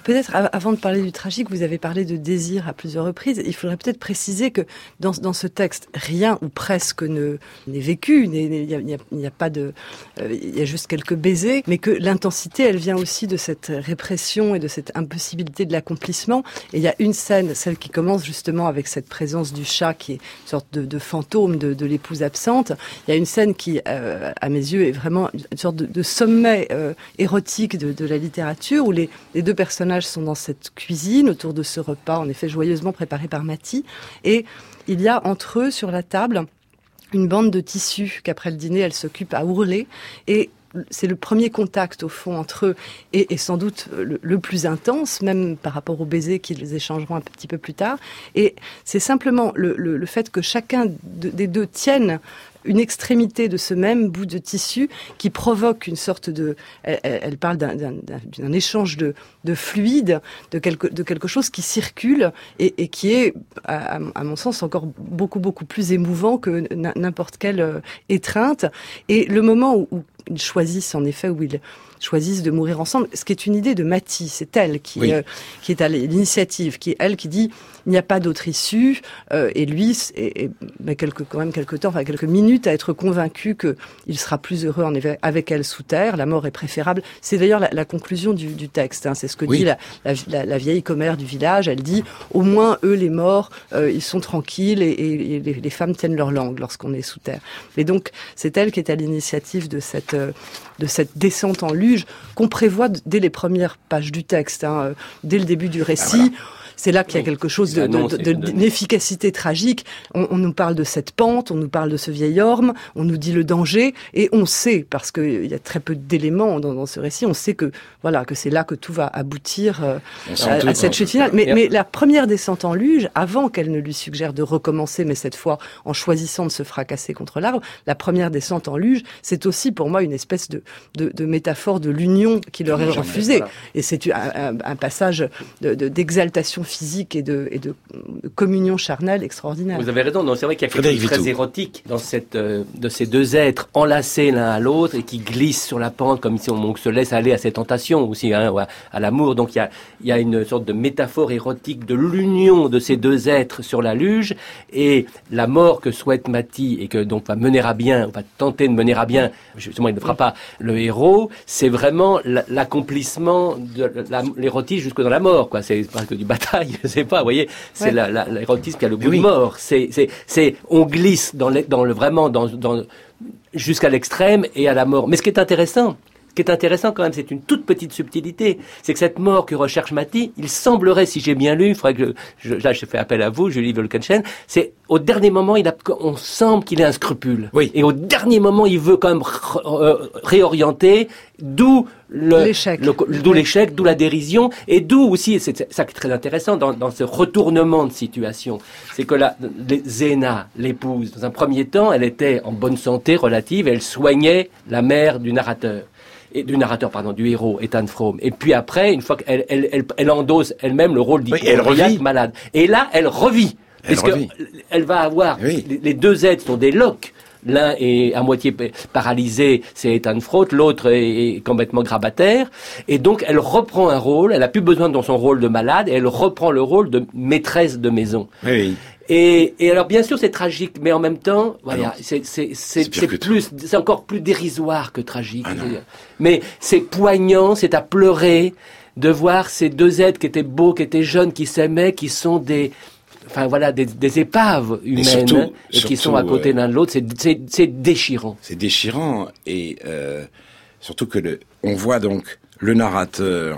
[SPEAKER 2] Peut-être, avant de parler du tragique, vous avez parlé de désir à plusieurs reprises. Il faudrait peut-être préciser que dans, dans ce texte, rien ou presque ne, n'est vécu. Il n'y a, y a, y a pas de, euh, il y a juste quelques baisers, mais que l'intensité, elle vient aussi de cette répression et de cette impossibilité de l'accomplissement. Et il y a une scène, celle qui commence justement avec cette présence du chat qui est une sorte de, de fantôme de, de l'épouse absente. Il y a une scène qui, euh, à mes yeux, est vraiment une sorte de, de sommet euh, érotique de, de la littérature, où les, les deux personnages sont dans cette cuisine autour de ce repas, en effet joyeusement préparé par Mathie, et il y a entre eux sur la table une bande de tissus qu'après le dîner elle s'occupe à ourler, et c'est le premier contact au fond entre eux et, et sans doute le, le plus intense, même par rapport au baiser qu'ils échangeront un petit peu plus tard. Et c'est simplement le, le, le fait que chacun de, des deux tienne une extrémité de ce même bout de tissu qui provoque une sorte de... Elle, elle parle d'un, d'un, d'un échange de, de fluide, de quelque, de quelque chose qui circule et, et qui est, à, à mon sens, encore beaucoup, beaucoup plus émouvant que n'importe quelle étreinte. Et le moment où, où ils choisissent, en effet, où ils choisissent de mourir ensemble, ce qui est une idée de Mathie, c'est elle qui, oui. euh, qui est à l'initiative, qui est elle qui dit il n'y a pas d'autre issue, euh, et lui, et, et, mais quelques, quand même quelques temps, enfin quelques minutes à être convaincu qu'il sera plus heureux en effet avec elle sous terre, la mort est préférable. C'est d'ailleurs la, la conclusion du, du texte, hein, c'est ce que oui. dit la, la, la vieille commère du village, elle dit au moins eux les morts, euh, ils sont tranquilles et, et, et les, les femmes tiennent leur langue lorsqu'on est sous terre. Et donc c'est elle qui est à l'initiative de cette, euh, de cette descente en luge qu'on prévoit dès les premières pages du texte, hein, dès le début du récit. Ah, voilà. C'est là qu'il y a quelque chose de, de, de, de, d'une efficacité tragique. On, on nous parle de cette pente, on nous parle de ce vieil orme, on nous dit le danger, et on sait, parce qu'il y a très peu d'éléments dans, dans ce récit, on sait que voilà que c'est là que tout va aboutir euh, à, à cette chute finale. Mais, mais la première descente en luge, avant qu'elle ne lui suggère de recommencer, mais cette fois en choisissant de se fracasser contre l'arbre, la première descente en luge, c'est aussi pour moi une espèce de, de, de métaphore de l'union qui leur est refusée. Voilà. Et c'est un, un, un passage de, de, d'exaltation physique et de, et de, de communion charnelle extraordinaire.
[SPEAKER 3] Vous avez raison, non, c'est vrai qu'il y a quelque chose de très érotique dans cette, euh, de ces deux êtres enlacés l'un à l'autre et qui glissent sur la pente comme si on, on se laisse aller à ces tentations aussi, hein, à, à l'amour. Donc il y a, il y a une sorte de métaphore érotique de l'union de ces deux êtres sur la luge, et la mort que souhaite Mathie et que donc va mener à bien, va tenter de mener à bien, justement il ne fera pas le héros, c'est vraiment l'accomplissement de la, l'érotisme jusque dans la mort, quoi. C'est pas que du bataille. Je sais pas, vous voyez, c'est ouais. la, la, l'érotisme qui a le goût oui. de mort. C'est, c'est, c'est, on glisse dans le, dans le vraiment, dans, dans, jusqu'à l'extrême et à la mort. Mais ce qui est intéressant, ce qui est intéressant quand même, c'est une toute petite subtilité. C'est que cette mort que recherche Mathie, il semblerait, si j'ai bien lu, il faudrait que je, là je fais appel à vous, Julie Wolkenschen, c'est au dernier moment, il a, on semble qu'il ait un scrupule. Oui. Et au dernier moment, il veut quand même ré- réorienter, d'où le,
[SPEAKER 2] l'échec,
[SPEAKER 3] le, d'où l'échec, d'où la dérision, et d'où aussi, c'est, c'est ça qui est très intéressant dans, dans ce retournement de situation, c'est que la, Zéna, l'épouse, dans un premier temps, elle était en bonne santé relative, elle soignait la mère du narrateur. Et du narrateur, pardon, du héros, Ethan Frome. Et puis après, une fois qu'elle elle, elle, elle endosse elle-même le rôle d'hypochondriaque oui, malade. Et là, elle revit. Elle parce revit. Elle va avoir, oui. les, les deux êtres sont des loques. L'un est à moitié paralysé, c'est Ethan Frome, l'autre est, est complètement grabataire. Et donc, elle reprend un rôle, elle n'a plus besoin de son rôle de malade, et elle reprend le rôle de maîtresse de maison.
[SPEAKER 1] Oui.
[SPEAKER 3] Et, et alors, bien sûr, c'est tragique, mais en même temps, voilà, ah c'est, c'est, c'est, c'est, c'est plus, c'est encore plus dérisoire que tragique. Ah mais c'est poignant, c'est à pleurer de voir ces deux êtres qui étaient beaux, qui étaient jeunes, qui s'aimaient, qui sont des, enfin voilà, des, des épaves humaines et, surtout, et surtout, qui sont à côté euh, l'un de l'autre. C'est, c'est, c'est déchirant.
[SPEAKER 1] C'est déchirant et euh, surtout que le, on voit donc le narrateur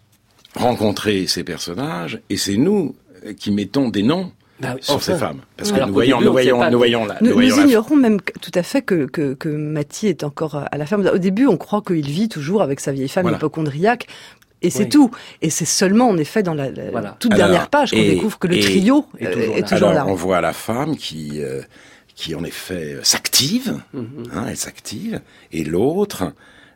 [SPEAKER 1] rencontrer ces personnages et c'est nous qui mettons des noms. Bah, sur enfin, ces femmes, parce que nous voyons, début, nous voyons, nous voyons là.
[SPEAKER 2] Nous, nous, nous ignorons même tout à fait que que, que Mathie est encore à la ferme. Au début, on croit qu'il vit toujours avec sa vieille femme voilà. hypocondriaque. Et c'est oui. tout. Et c'est seulement, en effet, dans la, la voilà. toute Alors, dernière page qu'on et, découvre que le et, trio est toujours, est toujours
[SPEAKER 1] Alors,
[SPEAKER 2] là.
[SPEAKER 1] On voit la femme qui, euh, qui en effet s'active, mm-hmm. hein, elle s'active, et l'autre.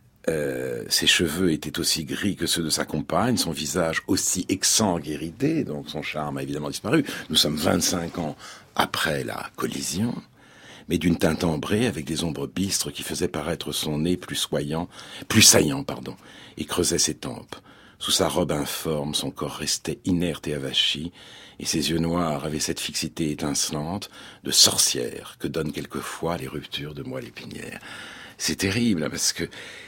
[SPEAKER 1] Euh, ses cheveux étaient aussi gris que ceux de sa compagne, son visage aussi exsangue et ridé, donc son charme a évidemment disparu. Nous sommes vingt-cinq ans après la collision, mais d'une teinte ambrée avec des ombres bistres qui faisaient paraître son nez plus soyant, plus saillant, pardon, et creusaient ses tempes. Sous sa robe informe, son corps restait inerte et avachi, et ses yeux noirs avaient cette fixité étincelante de sorcière que donnent quelquefois les ruptures de moelle épinière. C'est terrible, parce que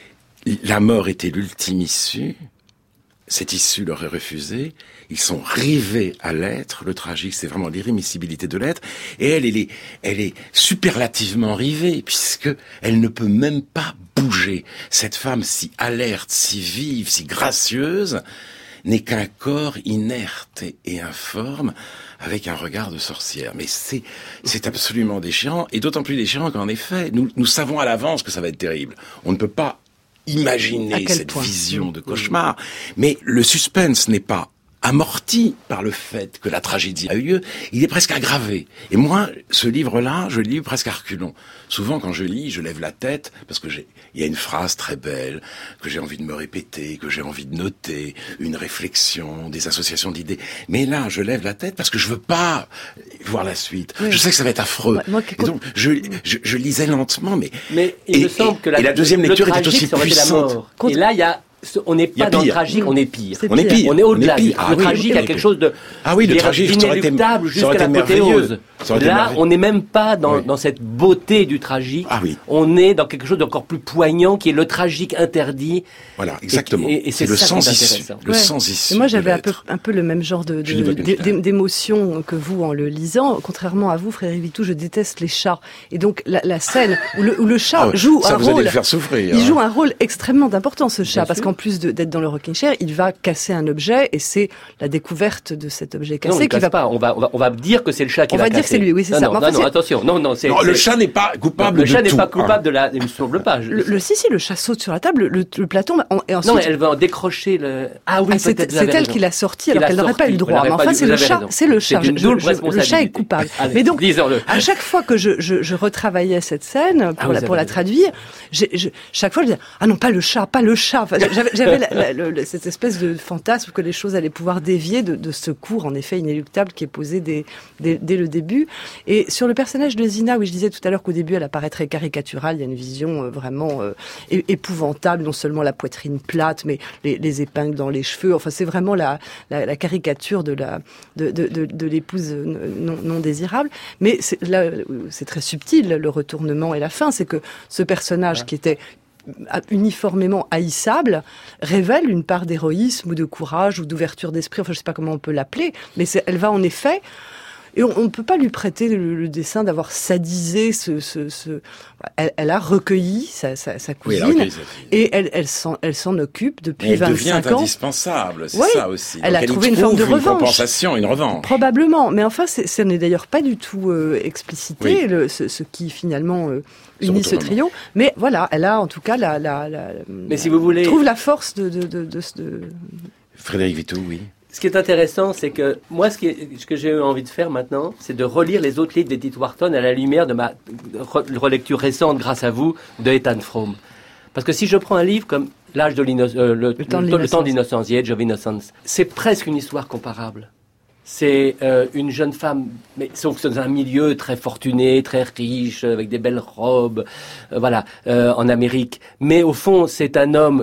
[SPEAKER 1] la mort était l'ultime issue. Cette issue leur est refusée. Ils sont rivés à l'être. Le tragique, c'est vraiment l'irrémissibilité de l'être. Et elle, elle est, elle est superlativement rivée, puisque elle ne peut même pas bouger. Cette femme si alerte, si vive, si gracieuse, n'est qu'un corps inerte et, et informe, avec un regard de sorcière. Mais c'est, c'est absolument déchirant, et d'autant plus déchirant qu'en effet, nous, nous savons à l'avance que ça va être terrible. On ne peut pas imaginer cette point. vision de cauchemar. Mais le suspense n'est pas amorti par le fait que la tragédie a eu lieu, il est presque aggravé. Et moi, ce livre-là, je le lis presque à reculons. Souvent, quand je lis, je lève la tête, parce que j'ai, il y a une phrase très belle, que j'ai envie de me répéter, que j'ai envie de noter, une réflexion, des associations d'idées. Mais là, je lève la tête parce que je veux pas voir la suite. Oui. Je sais que ça va être affreux. Ouais, moi, et donc, je, je, je lisais lentement, mais...
[SPEAKER 3] Mais il
[SPEAKER 1] et,
[SPEAKER 3] me semble que la,
[SPEAKER 1] et la deuxième lecture était aussi puissante.
[SPEAKER 3] Et là, il y a... On n'est pas dans le tragique, on est pire.
[SPEAKER 1] On est pire.
[SPEAKER 3] On est au-delà. Le
[SPEAKER 1] ah,
[SPEAKER 3] tragique
[SPEAKER 1] oui,
[SPEAKER 3] a quelque chose de
[SPEAKER 1] ah oui, le tragique
[SPEAKER 3] inéluctable jusqu'à l'apothéose. Là, on n'est même pas dans, oui. dans cette beauté du tragique.
[SPEAKER 1] Ah oui.
[SPEAKER 3] On est dans quelque chose d'encore plus poignant, qui est le tragique interdit.
[SPEAKER 1] Voilà, exactement.
[SPEAKER 3] Et, et, et c'est,
[SPEAKER 1] c'est le
[SPEAKER 3] ça
[SPEAKER 1] sens issu. Le
[SPEAKER 2] ouais.
[SPEAKER 1] sens issu.
[SPEAKER 2] Et moi, j'avais un peu, un peu le même genre de, de, de, d'émotion que vous en le lisant. Contrairement à vous, Frédéric Vitou, je déteste les chats. Et donc, la, la scène où le, où le chat
[SPEAKER 1] ah ouais,
[SPEAKER 2] joue
[SPEAKER 1] ça
[SPEAKER 2] un
[SPEAKER 1] vous
[SPEAKER 2] rôle.
[SPEAKER 1] allez le faire souffrir.
[SPEAKER 2] Il
[SPEAKER 1] hein.
[SPEAKER 2] joue un rôle extrêmement important, ce chat,
[SPEAKER 3] Bien
[SPEAKER 2] parce
[SPEAKER 3] sûr.
[SPEAKER 2] qu'en plus de, d'être dans le rocking chair, il va casser un objet, et c'est la découverte de cet objet cassé
[SPEAKER 3] non, on
[SPEAKER 2] qui va
[SPEAKER 3] pas. On va, on va, on va dire que c'est le chat qui
[SPEAKER 2] on
[SPEAKER 3] va,
[SPEAKER 2] va
[SPEAKER 3] casser.
[SPEAKER 2] dire que c'est lui, oui, c'est
[SPEAKER 3] non,
[SPEAKER 2] ça.
[SPEAKER 3] Non,
[SPEAKER 2] non,
[SPEAKER 3] non,
[SPEAKER 2] enfin,
[SPEAKER 3] non, attention, non, non, c'est.
[SPEAKER 1] Non,
[SPEAKER 3] c'est...
[SPEAKER 1] le chat n'est pas coupable
[SPEAKER 3] non,
[SPEAKER 1] de
[SPEAKER 3] le chat n'est
[SPEAKER 1] tout.
[SPEAKER 3] pas coupable de la. Il me semble pas. Je...
[SPEAKER 2] Le, le si si, le chat saute sur la table, le, le plat tombe, et ensuite.
[SPEAKER 3] Non, elle va en décrocher le. Ah oui,
[SPEAKER 2] ah, c'est,
[SPEAKER 3] peut-être.
[SPEAKER 2] c'est elle qui l'a sorti, alors qu'elle n'aurait pas eu le droit. Mais enfin, c'est le chat, c'est le chat. Le chat est coupable.
[SPEAKER 3] Allez,
[SPEAKER 2] mais donc,
[SPEAKER 3] disons-le.
[SPEAKER 2] à chaque fois que je, je, je retravaillais cette scène pour, ah, la, pour la traduire, j'ai, je, chaque fois je disais ah non pas le chat, pas le chat. Enfin, j'avais j'avais la, la, la, cette espèce de fantasme que les choses allaient pouvoir dévier de, de ce cours en effet inéluctable qui est posé dès, dès, dès le début. Et sur le personnage de Zina, oui, je disais tout à l'heure qu'au début elle apparaît très caricaturale, il y a une vision euh, vraiment euh, épouvantable, non seulement la poitrine plate, mais les, les épingles dans les cheveux. Enfin, c'est vraiment la, la, la caricature de la de, de, de, de l'épouse non, non désirable. Mais c'est, là, c'est très subtil le retournement et la fin, c'est que ce personnage ouais. qui était uniformément haïssable, révèle une part d'héroïsme ou de courage ou d'ouverture d'esprit, enfin je sais pas comment on peut l'appeler, mais c'est, elle va en effet, et on ne peut pas lui prêter le, le dessin d'avoir sadisé ce... ce, ce elle, elle a recueilli sa, sa, sa cousine, oui, recueilli, et elle, elle, s'en, elle s'en occupe depuis
[SPEAKER 1] elle
[SPEAKER 2] vingt-cinq ans.
[SPEAKER 1] Elle devient indispensable, c'est oui, ça aussi.
[SPEAKER 2] Elle
[SPEAKER 1] Donc
[SPEAKER 2] a elle trouvé une forme de revanche.
[SPEAKER 1] Une compensation, une revanche.
[SPEAKER 2] Probablement, mais enfin, c'est, ce n'est d'ailleurs pas du tout euh, explicité, oui. le, ce, ce qui finalement... Euh, unit ce trio, mais voilà, elle a en tout cas la, la, la
[SPEAKER 3] mais si vous voulez,
[SPEAKER 2] trouve la force de, de, de, de, de...
[SPEAKER 1] Frédéric Vitou, oui.
[SPEAKER 3] Ce qui est intéressant, c'est que moi, ce, qui est, ce que j'ai eu envie de faire maintenant, c'est de relire les autres livres d'Edith Wharton à la lumière de ma relecture récente, grâce à vous, de Ethan Frome. Parce que si je prends un livre comme L'âge de l'innocence, euh, le, le, temps de le, le temps de l'innocence, The Age of Innocence, c'est presque une histoire comparable. C'est euh, une jeune femme, mais sauf que dans un milieu très fortuné, très riche, avec des belles robes, euh, voilà, euh, en Amérique. Mais au fond, c'est un homme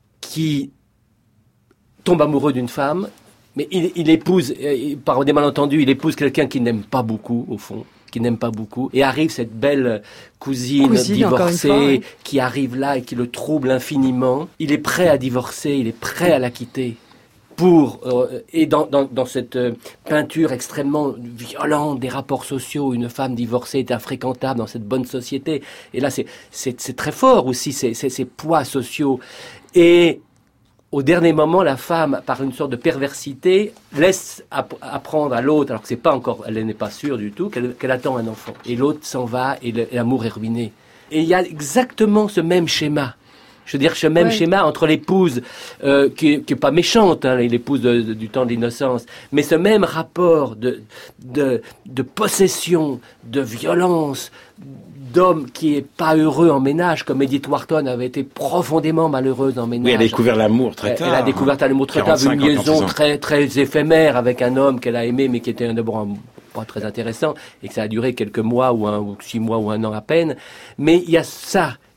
[SPEAKER 3] qui tombe amoureux d'une femme, mais il, il épouse, euh, par des malentendus, il épouse quelqu'un qu'il n'aime pas beaucoup, au fond, qui n'aime pas beaucoup. Et arrive cette belle cousine, cousine divorcée, fois, oui. qui arrive là et qui le trouble infiniment. Il est prêt à divorcer, il est prêt à la quitter. Pour, euh, et dans, dans, dans cette euh, peinture extrêmement violente des rapports sociaux, une femme divorcée est infréquentable dans cette bonne société. Et là, c'est, c'est, c'est très fort aussi, ces, ces, ces poids sociaux. Et au dernier moment, la femme, par une sorte de perversité, laisse app- apprendre à l'autre, alors que c'est pas encore, elle n'est pas sûre du tout, qu'elle, qu'elle attend un enfant. Et l'autre s'en va et, le, et l'amour est ruiné. Et il y a exactement ce même schéma. Je veux dire, ce même ouais. schéma entre l'épouse, euh, qui, qui est pas méchante, hein, l'épouse de, de, du temps de l'innocence, mais ce même rapport de, de, de possession, de violence, d'homme qui est pas heureux en ménage, comme Edith Wharton avait été profondément malheureuse en ménage.
[SPEAKER 1] Oui, elle a découvert l'amour très tard.
[SPEAKER 3] Elle a découvert l'amour très tard, une liaison très, très éphémère avec un homme qu'elle a aimé, mais qui était d'abord un, pas très intéressant, et que ça a duré quelques mois, ou, un, ou six mois, ou un an à peine. Mais il y a ça.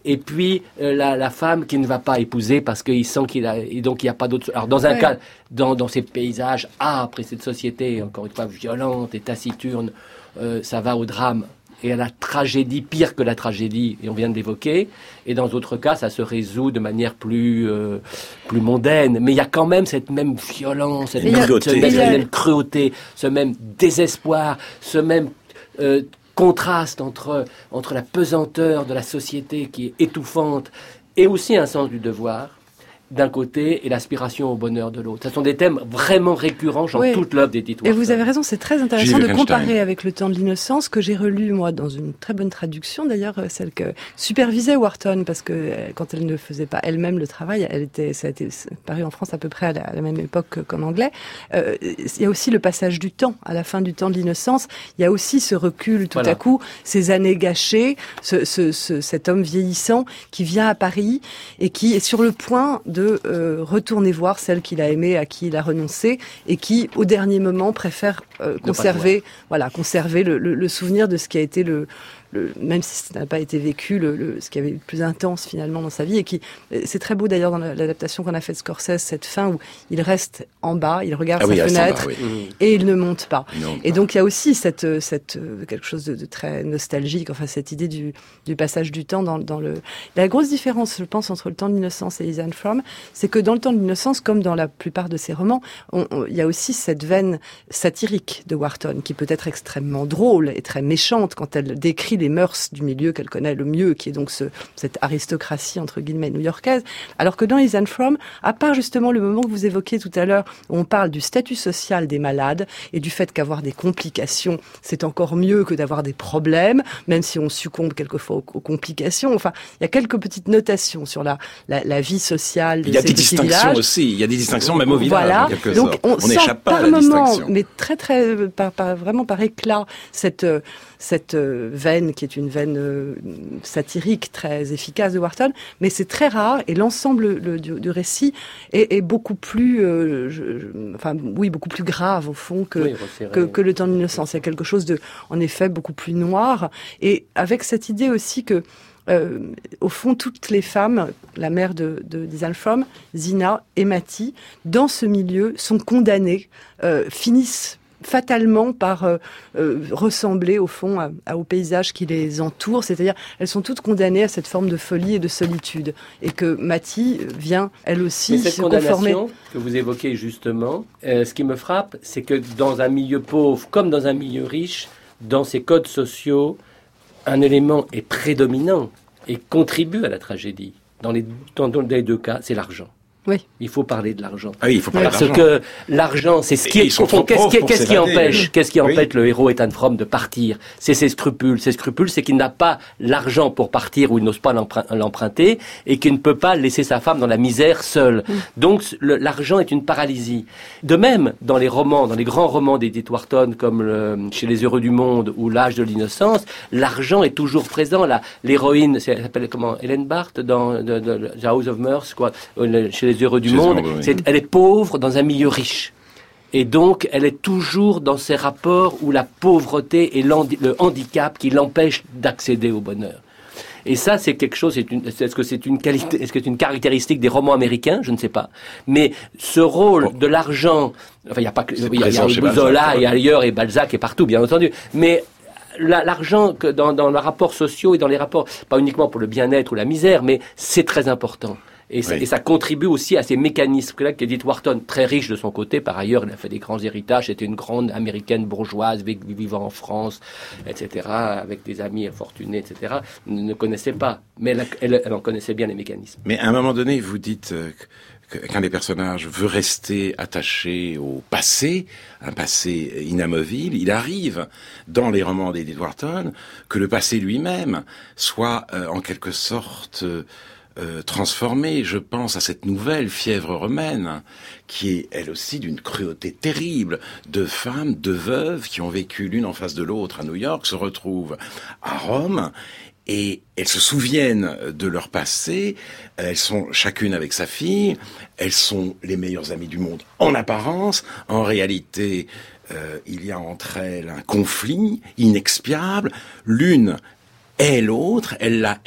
[SPEAKER 3] et puis euh, la, la femme qui ne va pas épouser parce qu'il sent qu'il a, et donc il n'y a pas d'autre. Alors dans un ouais. cas, dans, dans ces paysages âpres et cette société, encore une fois, violente et taciturne, euh, ça va au drame et à la tragédie, pire que la tragédie, et on vient de l'évoquer. Et dans d'autres cas, ça se résout de manière plus euh, plus mondaine. Mais il y a quand même cette même violence, cette même cruauté, cette même, cruauté, ce même désespoir, ce même euh, contraste entre entre la pesanteur de la société qui est étouffante et aussi un sens du devoir d'un côté et l'aspiration au bonheur de l'autre. Ce sont des thèmes vraiment récurrents dans oui. toute l'œuvre d'Edith Wharton.
[SPEAKER 2] Et vous avez raison, c'est très intéressant de comparer avec Le Temps de l'innocence, que j'ai relu, moi, dans une très bonne traduction, d'ailleurs, celle que supervisait Wharton, parce que quand elle ne faisait pas elle-même le travail, elle était, ça a été paru en France à peu près à la, à la même époque qu'en anglais. Euh, il y a aussi le passage du temps, à la fin du Temps de l'innocence. Il y a aussi ce recul, tout voilà. à coup, ces années gâchées, ce, ce, ce, cet homme vieillissant qui vient à Paris et qui est sur le point de de euh, retourner voir celle qu'il a aimée, à qui il a renoncé, et qui, au dernier moment, préfère euh, conserver, voilà, conserver le, le, le souvenir de ce qui a été le, le même si ça n'a pas été vécu, le, le, ce qui avait eu le plus intense finalement dans sa vie, et qui, c'est très beau d'ailleurs dans l'adaptation qu'on a faite de Scorsese, cette fin où il reste en bas, il regarde ah sa oui, fenêtre, bas, oui. et il ne monte pas. Non, et donc il y a aussi cette, cette quelque chose de, de très nostalgique, enfin cette idée du, du passage du temps dans, dans le. La grosse différence, je pense, entre Le Temps de l'innocence et Is and From, c'est que dans Le Temps de l'innocence, comme dans la plupart de ses romans, on, on, il y a aussi cette veine satirique de Wharton, qui peut être extrêmement drôle et très méchante quand elle décrit les mœurs du milieu qu'elle connaît le mieux, qui est donc ce, cette aristocratie entre guillemets new-yorkaise, alors que dans Is and From, à part justement le moment que vous évoquiez tout à l'heure, où on parle du statut social des malades et du fait qu'avoir des complications, c'est encore mieux que d'avoir des problèmes, même si on succombe quelquefois aux, aux complications. Enfin, il y a quelques petites notations sur la, la, la vie sociale de
[SPEAKER 1] il y a
[SPEAKER 2] ces
[SPEAKER 1] des
[SPEAKER 2] petits
[SPEAKER 1] distinctions
[SPEAKER 2] villages.
[SPEAKER 1] Aussi, il y a des distinctions même au village,
[SPEAKER 2] voilà.
[SPEAKER 1] en quelque
[SPEAKER 2] donc,
[SPEAKER 1] sorte.
[SPEAKER 2] On,
[SPEAKER 1] on n'échappe pas à la
[SPEAKER 2] moment,
[SPEAKER 1] distinction.
[SPEAKER 2] Mais très très, par, par, vraiment par éclat, cette cette veine qui est une veine euh, satirique très efficace de Wharton, mais c'est très rare et l'ensemble le, du, du récit est, est beaucoup plus, euh, je, je, enfin oui, beaucoup plus grave au fond que, oui, que que Le Temps de l'innocence. Il y a quelque chose de, en effet, beaucoup plus noir, et avec cette idée aussi que Euh, au fond, toutes les femmes, la mère de, de d'Is and From, Zina et Mattie, dans ce milieu, sont condamnées, euh, finissent fatalement par euh, euh, ressembler au fond à, à, au paysage qui les entoure, c'est-à-dire elles sont toutes condamnées à cette forme de folie et de solitude, et que Mattie vient elle aussi
[SPEAKER 3] Mais cette
[SPEAKER 2] se conformer.
[SPEAKER 3] Que vous évoquez justement, euh, ce qui me frappe, c'est que dans un milieu pauvre comme dans un milieu riche, dans ces codes sociaux, un élément est prédominant et contribue à la tragédie. Dans les, dans, dans les deux cas, c'est l'argent.
[SPEAKER 2] Oui.
[SPEAKER 3] Il faut parler de l'argent.
[SPEAKER 1] Ah oui, il faut parler
[SPEAKER 3] Parce
[SPEAKER 1] de l'argent.
[SPEAKER 3] que l'argent, c'est ce qui, est, au fond, qu'est-ce qui, qu'est-ce qui empêche, qu'est-ce qui empêche oui. le héros Ethan Frome de partir? C'est ses scrupules. Ses scrupules, c'est qu'il n'a pas l'argent pour partir ou il n'ose pas l'emprunter et qu'il ne peut pas laisser sa femme dans la misère seule. Mm. Donc, le, l'argent est une paralysie. De même, dans les romans, dans les grands romans d'Edith Wharton, comme le, Chez les heureux du monde ou L'âge de l'innocence, l'argent est toujours présent. La, l'héroïne, c'est, elle s'appelle comment? Helen Barth dans de, de, de, The House of Mirth, quoi. Chez les heureux du monde, oui. c'est, elle est pauvre dans un milieu riche. Et donc, elle est toujours dans ces rapports où la pauvreté et le handicap qui l'empêchent d'accéder au bonheur. Et ça, c'est quelque chose, c'est une, est-ce que c'est une qualité, est-ce que c'est une caractéristique des romans américains? Je ne sais pas. Mais ce rôle oh. de l'argent, enfin, il n'y a pas que, il y a, il y a Zola et ailleurs et Balzac et partout, bien entendu. Mais, La, l'argent que dans, dans les rapports sociaux et dans les rapports, pas uniquement pour le bien-être ou la misère, mais c'est très important. Et ça, oui. et ça contribue aussi à ces mécanismes-là qu'Edith Wharton, très riche de son côté, par ailleurs, elle a fait des grands héritages, c'était une grande américaine bourgeoise vivant en France, et cetera, avec des amis fortunés, et cetera, ne connaissait pas. Mais elle, elle, elle en connaissait bien les mécanismes.
[SPEAKER 1] Mais à un moment donné, vous dites que qu'un des personnages veut rester attaché au passé, un passé inamovible. Il arrive, dans les romans d'Edith Wharton, que le passé lui-même soit euh, en quelque sorte euh, euh, transformé. Je pense à cette nouvelle Fièvre romaine, qui est elle aussi d'une cruauté terrible. Deux femmes, deux veuves, qui ont vécu l'une en face de l'autre à New York, se retrouvent à Rome, et elles se souviennent de leur passé, elles sont chacune avec sa fille, elles sont les meilleures amies du monde en apparence. En réalité, euh, il y a entre elles un conflit inexpiable. L'une est l'autre, elle la hait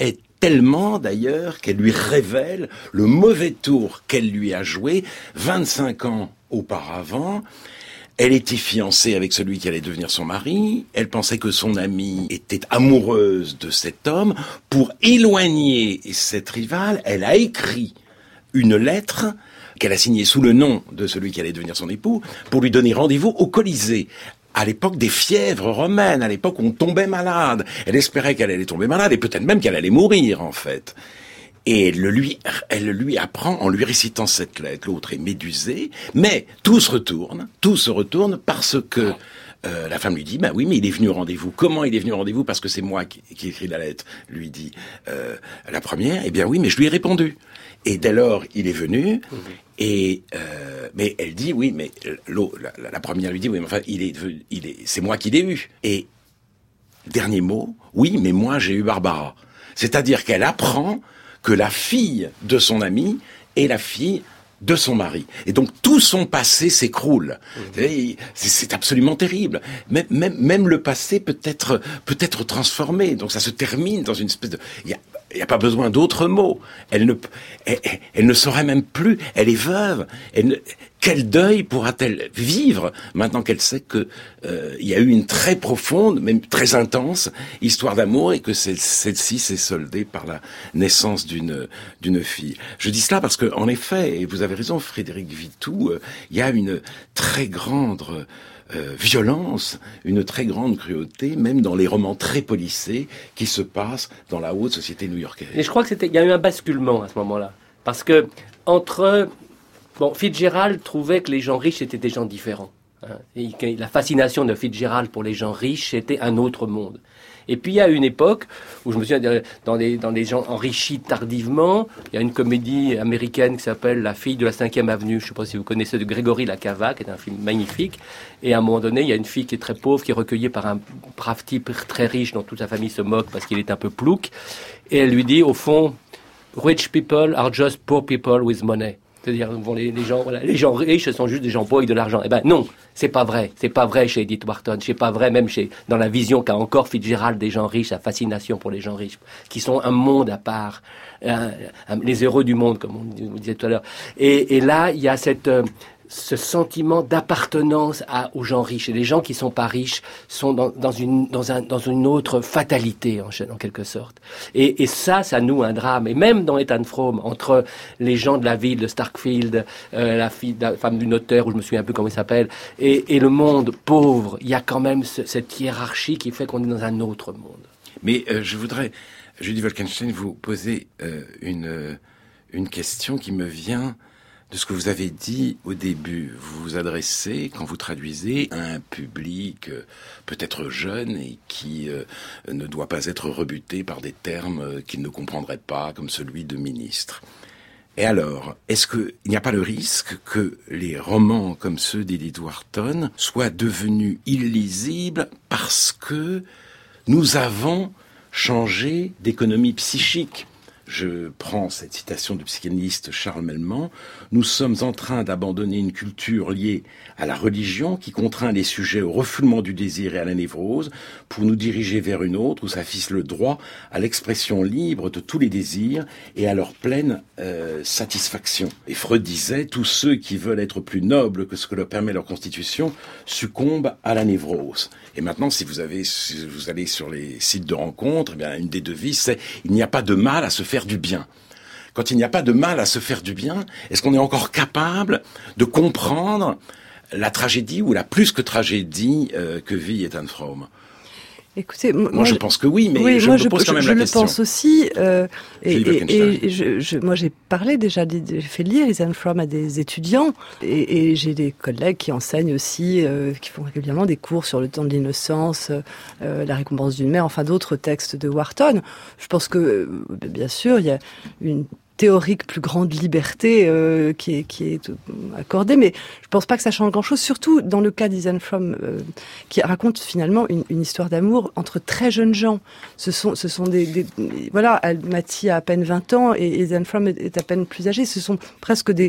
[SPEAKER 1] tellement d'ailleurs qu'elle lui révèle le mauvais tour qu'elle lui a joué vingt-cinq ans auparavant. Elle était fiancée avec celui qui allait devenir son mari. Elle pensait que son amie était amoureuse de cet homme. Pour éloigner cette rivale, elle a écrit une lettre qu'elle a signée sous le nom de celui qui allait devenir son époux pour lui donner rendez-vous au Colisée. À l'époque des fièvres romaines, à l'époque où on tombait malade. Elle espérait qu'elle allait tomber malade et peut-être même qu'elle allait mourir, en fait. Et elle le lui, elle le lui apprend en lui récitant cette lettre. L'autre est médusé, mais tout se retourne, tout se retourne parce que euh, la femme lui dit, bah oui, mais il est venu au rendez-vous. Comment il est venu au rendez-vous? Parce que c'est moi qui, qui écris la lettre, lui dit euh, la première. Eh bien oui, mais je lui ai répondu. Et dès lors, il est venu. Mmh. Et euh, mais elle dit, oui, mais la, la première lui dit, oui, mais enfin, il est, il est, c'est moi qui l'ai eu. Et dernier mot, oui, mais moi j'ai eu Barbara. C'est-à-dire qu'elle apprend que la fille de son ami est la fille de son mari. Et donc tout son passé s'écroule. Mmh. C'est, c'est absolument terrible. Même, même, même le passé peut être, peut être transformé. Donc ça se termine dans une espèce de... Il y a, il n'y a pas besoin d'autres mots. Elle ne, elle, elle ne saurait même plus. Elle est veuve. Elle ne, quel deuil pourra-t-elle vivre maintenant qu'elle sait que euh, il y a eu une très profonde, même très intense histoire d'amour et que celle, celle-ci s'est soldée par la naissance d'une d'une fille. Je dis cela parce que, en effet, et vous avez raison, Frédéric Vitoux, euh, il y a une très grande Euh, violence, une très grande cruauté, même dans les romans très policés qui se passent dans la haute société new-yorkaise.
[SPEAKER 3] Et je crois que c'était, il y a eu un basculement à ce moment-là, parce que entre, bon, Fitzgerald trouvait que les gens riches étaient des gens différents. Hein, et que la fascination de Fitzgerald pour les gens riches, c'était un autre monde. Et puis il y a une époque où je me souviens dans les dans les gens enrichis tardivement, il y a une comédie américaine qui s'appelle La fille de la cinquième avenue. Je ne sais pas si vous connaissez, de Grégory Lacava, qui est un film magnifique. Et à un moment donné, il y a une fille qui est très pauvre, qui est recueillie par un brave type très riche dont toute sa famille se moque parce qu'il est un peu plouc. Et elle lui dit, au fond, rich people are just poor people with money. C'est-à-dire, bon, les, les gens, voilà, les gens riches sont juste des gens pauvres avec de l'argent. Eh ben, non, c'est pas vrai. C'est pas vrai chez Edith Wharton. C'est pas vrai même chez, dans la vision qu'a encore Fitzgerald des gens riches, sa fascination pour les gens riches, qui sont un monde à part, un, un, les héros du monde, comme on, on disait tout à l'heure. Et, et là, il y a cette, euh, ce sentiment d'appartenance à, aux gens riches. Et les gens qui sont pas riches sont dans, dans une, dans un, dans une autre fatalité, en, en quelque sorte. Et, et ça, ça noue un drame. Et même dans Ethan Frome, entre les gens de la ville de Starkfield, euh, la fille, la femme du notaire, où je me souviens un peu comment il s'appelle, et, et le monde pauvre, il y a quand même ce, cette hiérarchie qui fait qu'on est dans un autre monde.
[SPEAKER 1] Mais euh, je voudrais, Judy Wolkenstein, vous poser euh, une, une question qui me vient de ce que vous avez dit au début. Vous vous adressez, quand vous traduisez, à un public euh, peut-être jeune et qui euh, ne doit pas être rebuté par des termes euh, qu'il ne comprendrait pas, comme celui de ministre. Et alors, est-ce qu'il n'y a pas le risque que les romans comme ceux d'Edith Wharton soient devenus illisibles parce que nous avons changé d'économie psychique? Je prends cette citation du psychanalyste Charles Melman. Nous sommes en train d'abandonner une culture liée à la religion qui contraint les sujets au refoulement du désir et à la névrose pour nous diriger vers une autre où s'affiche le droit à l'expression libre de tous les désirs et à leur pleine euh, satisfaction. Et Freud disait, tous ceux qui veulent être plus nobles que ce que leur permet leur constitution succombent à la névrose. Et maintenant, si vous avez, si vous allez sur les sites de rencontres, eh bien, une des devises, c'est il n'y a pas de mal à se faire du bien. Quand il n'y a pas de mal à se faire du bien, est-ce qu'on est encore capable de comprendre la tragédie ou la plus que tragédie euh, que vit Ethan Frome?
[SPEAKER 2] Écoutez,
[SPEAKER 1] moi, moi je pense que oui, mais
[SPEAKER 2] oui,
[SPEAKER 1] je
[SPEAKER 2] moi,
[SPEAKER 1] me pose
[SPEAKER 2] je,
[SPEAKER 1] quand même
[SPEAKER 2] je,
[SPEAKER 1] la
[SPEAKER 2] je
[SPEAKER 1] question.
[SPEAKER 2] Je le pense aussi. Euh, et et, et je, je, moi, j'ai parlé déjà, j'ai fait lire Ethan Frome à des étudiants, et, et j'ai des collègues qui enseignent aussi, euh, qui font régulièrement des cours sur le temps de l'innocence, euh, la récompense d'une mère, enfin d'autres textes de Wharton. Je pense que, euh, bien sûr, il y a une théorique plus grande liberté euh, qui est qui est accordée, mais je pense pas que ça change grand-chose, surtout dans le cas d'Ethan Frome euh, qui raconte finalement une, une histoire d'amour entre très jeunes gens. Ce sont ce sont des, des voilà, Matty a à peine vingt ans et Ethan Frome est, est à peine plus âgé. Ce sont presque des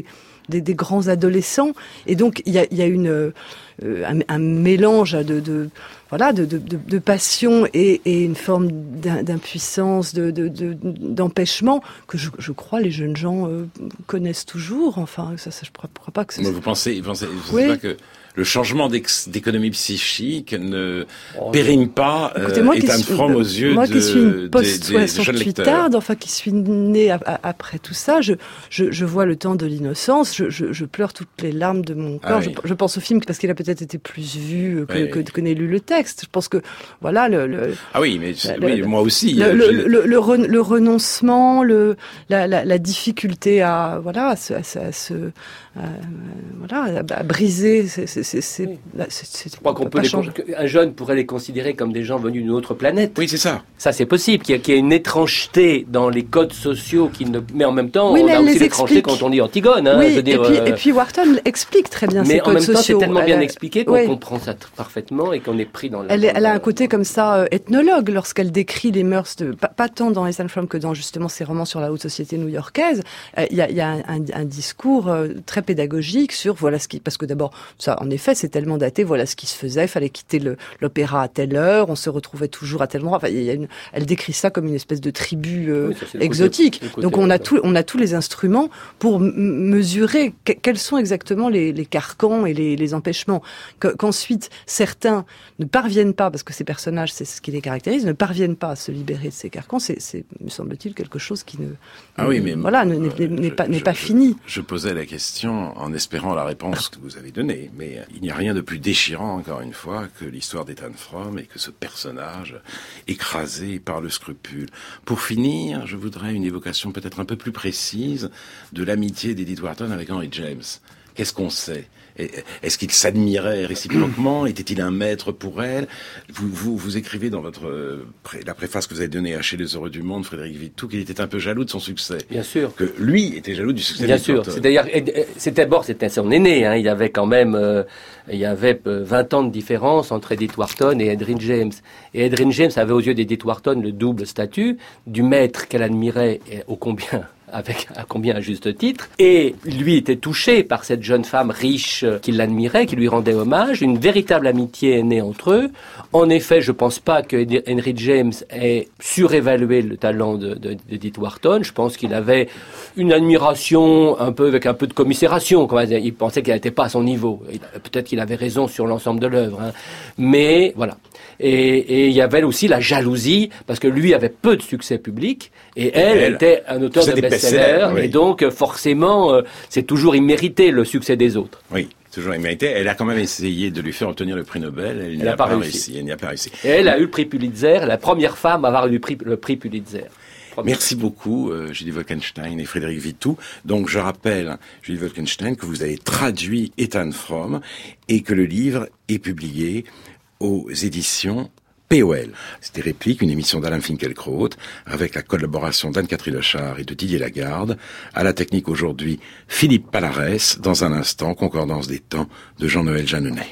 [SPEAKER 2] des, des grands adolescents. Et donc, il y a, il y a une, euh, un, un mélange de, de voilà, de, de, de, de passion et, et une forme d'impuissance, de, de, de, d'empêchement que je, je crois les jeunes gens euh, connaissent toujours. Enfin, ça, ça je ne crois pas que c'est...
[SPEAKER 1] Vous pensez, vous pensez, vous
[SPEAKER 2] oui.
[SPEAKER 1] pensez pas que le changement d'économie psychique ne oh, périme pas
[SPEAKER 2] écoutez, moi,
[SPEAKER 1] Ethan Frome aux yeux
[SPEAKER 2] moi
[SPEAKER 1] de,
[SPEAKER 2] qui suis une
[SPEAKER 1] post-soixante-huitarde,
[SPEAKER 2] enfin qui suis née a, a, après tout ça, je, je, je vois le temps de l'innocence, je, je, je pleure toutes les larmes de mon corps. Ah, oui. je, je pense au film parce qu'il a peut-être été plus vu que, oui, que, oui. que n'ait lu le texte. Je pense que voilà le. le
[SPEAKER 1] ah oui, mais
[SPEAKER 2] le,
[SPEAKER 1] oui, moi aussi.
[SPEAKER 2] Le, le, le, le, re, le renoncement, le, la, la, la difficulté à voilà à se, à, à se à, voilà à, à briser. C'est, c'est, c'est, c'est,
[SPEAKER 3] oui.
[SPEAKER 2] là, c'est, c'est,
[SPEAKER 3] je crois qu'on peut les con... un jeune pourrait les considérer comme des gens venus d'une autre planète.
[SPEAKER 1] Oui, c'est ça.
[SPEAKER 3] Ça, c'est possible. Qu'il y, a, qu'il y ait une étrangeté dans les codes sociaux, qui ne... mais en même temps,
[SPEAKER 2] oui,
[SPEAKER 3] on a aussi
[SPEAKER 2] l'étrangeté
[SPEAKER 3] explique. Quand on dit Antigone. Hein,
[SPEAKER 2] oui,
[SPEAKER 3] je veux dire,
[SPEAKER 2] et, puis,
[SPEAKER 3] euh...
[SPEAKER 2] et puis Wharton explique très bien
[SPEAKER 3] mais
[SPEAKER 2] ces codes sociaux.
[SPEAKER 3] Mais en même temps, c'est tellement bien
[SPEAKER 2] elle,
[SPEAKER 3] expliqué qu'on
[SPEAKER 2] oui.
[SPEAKER 3] comprend ça parfaitement et qu'on est pris dans la...
[SPEAKER 2] Elle, elle a un côté comme ça euh, ethnologue lorsqu'elle décrit les mœurs de pas, pas tant dans Ethan Frome que dans justement ses romans sur la haute société new-yorkaise. Il euh, y a, y a un, un, un discours euh, très pédagogique sur voilà ce qui parce que d'abord ça en effet c'est tellement daté, voilà ce qui se faisait, fallait quitter le, l'opéra à telle heure, on se retrouvait toujours à tel endroit. Enfin, il y a une, elle décrit ça comme une espèce de tribu euh, oui, ça, exotique. Le côté, le côté, donc on a tout, on a tous les instruments pour m- mesurer que, quels sont exactement les, les carcans et les, les empêchements. Que, qu'ensuite certains ne parviennent pas, parce que ces personnages, c'est ce qui les caractérise, ne parviennent pas à se libérer de ces carcans. C'est, c'est me semble-t-il, quelque chose qui ne,
[SPEAKER 1] ah oui, mais
[SPEAKER 2] voilà, n'est, n'est, n'est
[SPEAKER 1] je,
[SPEAKER 2] pas, n'est
[SPEAKER 1] je,
[SPEAKER 2] pas
[SPEAKER 1] je,
[SPEAKER 2] fini.
[SPEAKER 1] Je posais la question en espérant la réponse que vous avez donnée, mais il n'y a rien de plus déchirant, encore une fois, que l'histoire d'Ethan Frome et que ce personnage écrasé par le scrupule. Pour finir, je voudrais une évocation peut-être un peu plus précise de l'amitié d'Edith Wharton avec Henry James. Qu'est-ce qu'on sait ? Est-ce qu'ils s'admiraient réciproquement ? Était-il un maître pour elle ? vous, vous, vous écrivez dans votre la préface que vous avez donnée à Chez les Heureux du Monde, Frédéric Vitou, qu'il était un peu jaloux de son succès.
[SPEAKER 3] Bien sûr.
[SPEAKER 1] Que lui était jaloux du succès.
[SPEAKER 3] Bien sûr. C'est d'ailleurs, c'était d'abord, c'était son aîné. Hein. Il y avait quand même, euh, il y avait vingt ans de différence entre Edith Wharton et Edrin James. Et Edrin James avait aux yeux d'Edith Wharton le double statut du maître qu'elle admirait et ô combien. Avec à combien à juste titre, et lui était touché par cette jeune femme riche qui l'admirait, qui lui rendait hommage. Une véritable amitié est née entre eux. En effet, je pense pas que Henry James ait surévalué le talent de, de, d'Edith Wharton. Je pense qu'il avait une admiration un peu avec un peu de commisération. Il pensait qu'elle n'était pas à son niveau. Peut-être qu'il avait raison sur l'ensemble de l'œuvre, hein. Mais voilà. Et, et il y avait aussi la jalousie parce que lui avait peu de succès public et elle, elle était un auteur de best-seller, oui. Et donc forcément euh, c'est toujours immérité le succès des autres.
[SPEAKER 1] Oui, toujours immérité. Elle a quand même essayé de lui faire obtenir le prix Nobel, elle, elle n'y a pas réussi. réussi. Elle n'y a pas réussi.
[SPEAKER 3] Et elle a eu le prix Pulitzer, la première femme à avoir eu le prix, le prix Pulitzer.
[SPEAKER 1] Merci beaucoup, euh, Julie Wolkenstein et Frédéric Vitou. Donc, je rappelle, Julie Wolkenstein, que vous avez traduit Ethan Frome et que le livre est publié aux éditions P O L. C'était Réplique, une émission d'Alain Finkielkraut, avec la collaboration d'Anne-Catherine Lechard et de Didier Lagarde. À la technique aujourd'hui, Philippe Palarès. Dans un instant, Concordance des temps de Jean-Noël Jeanneney.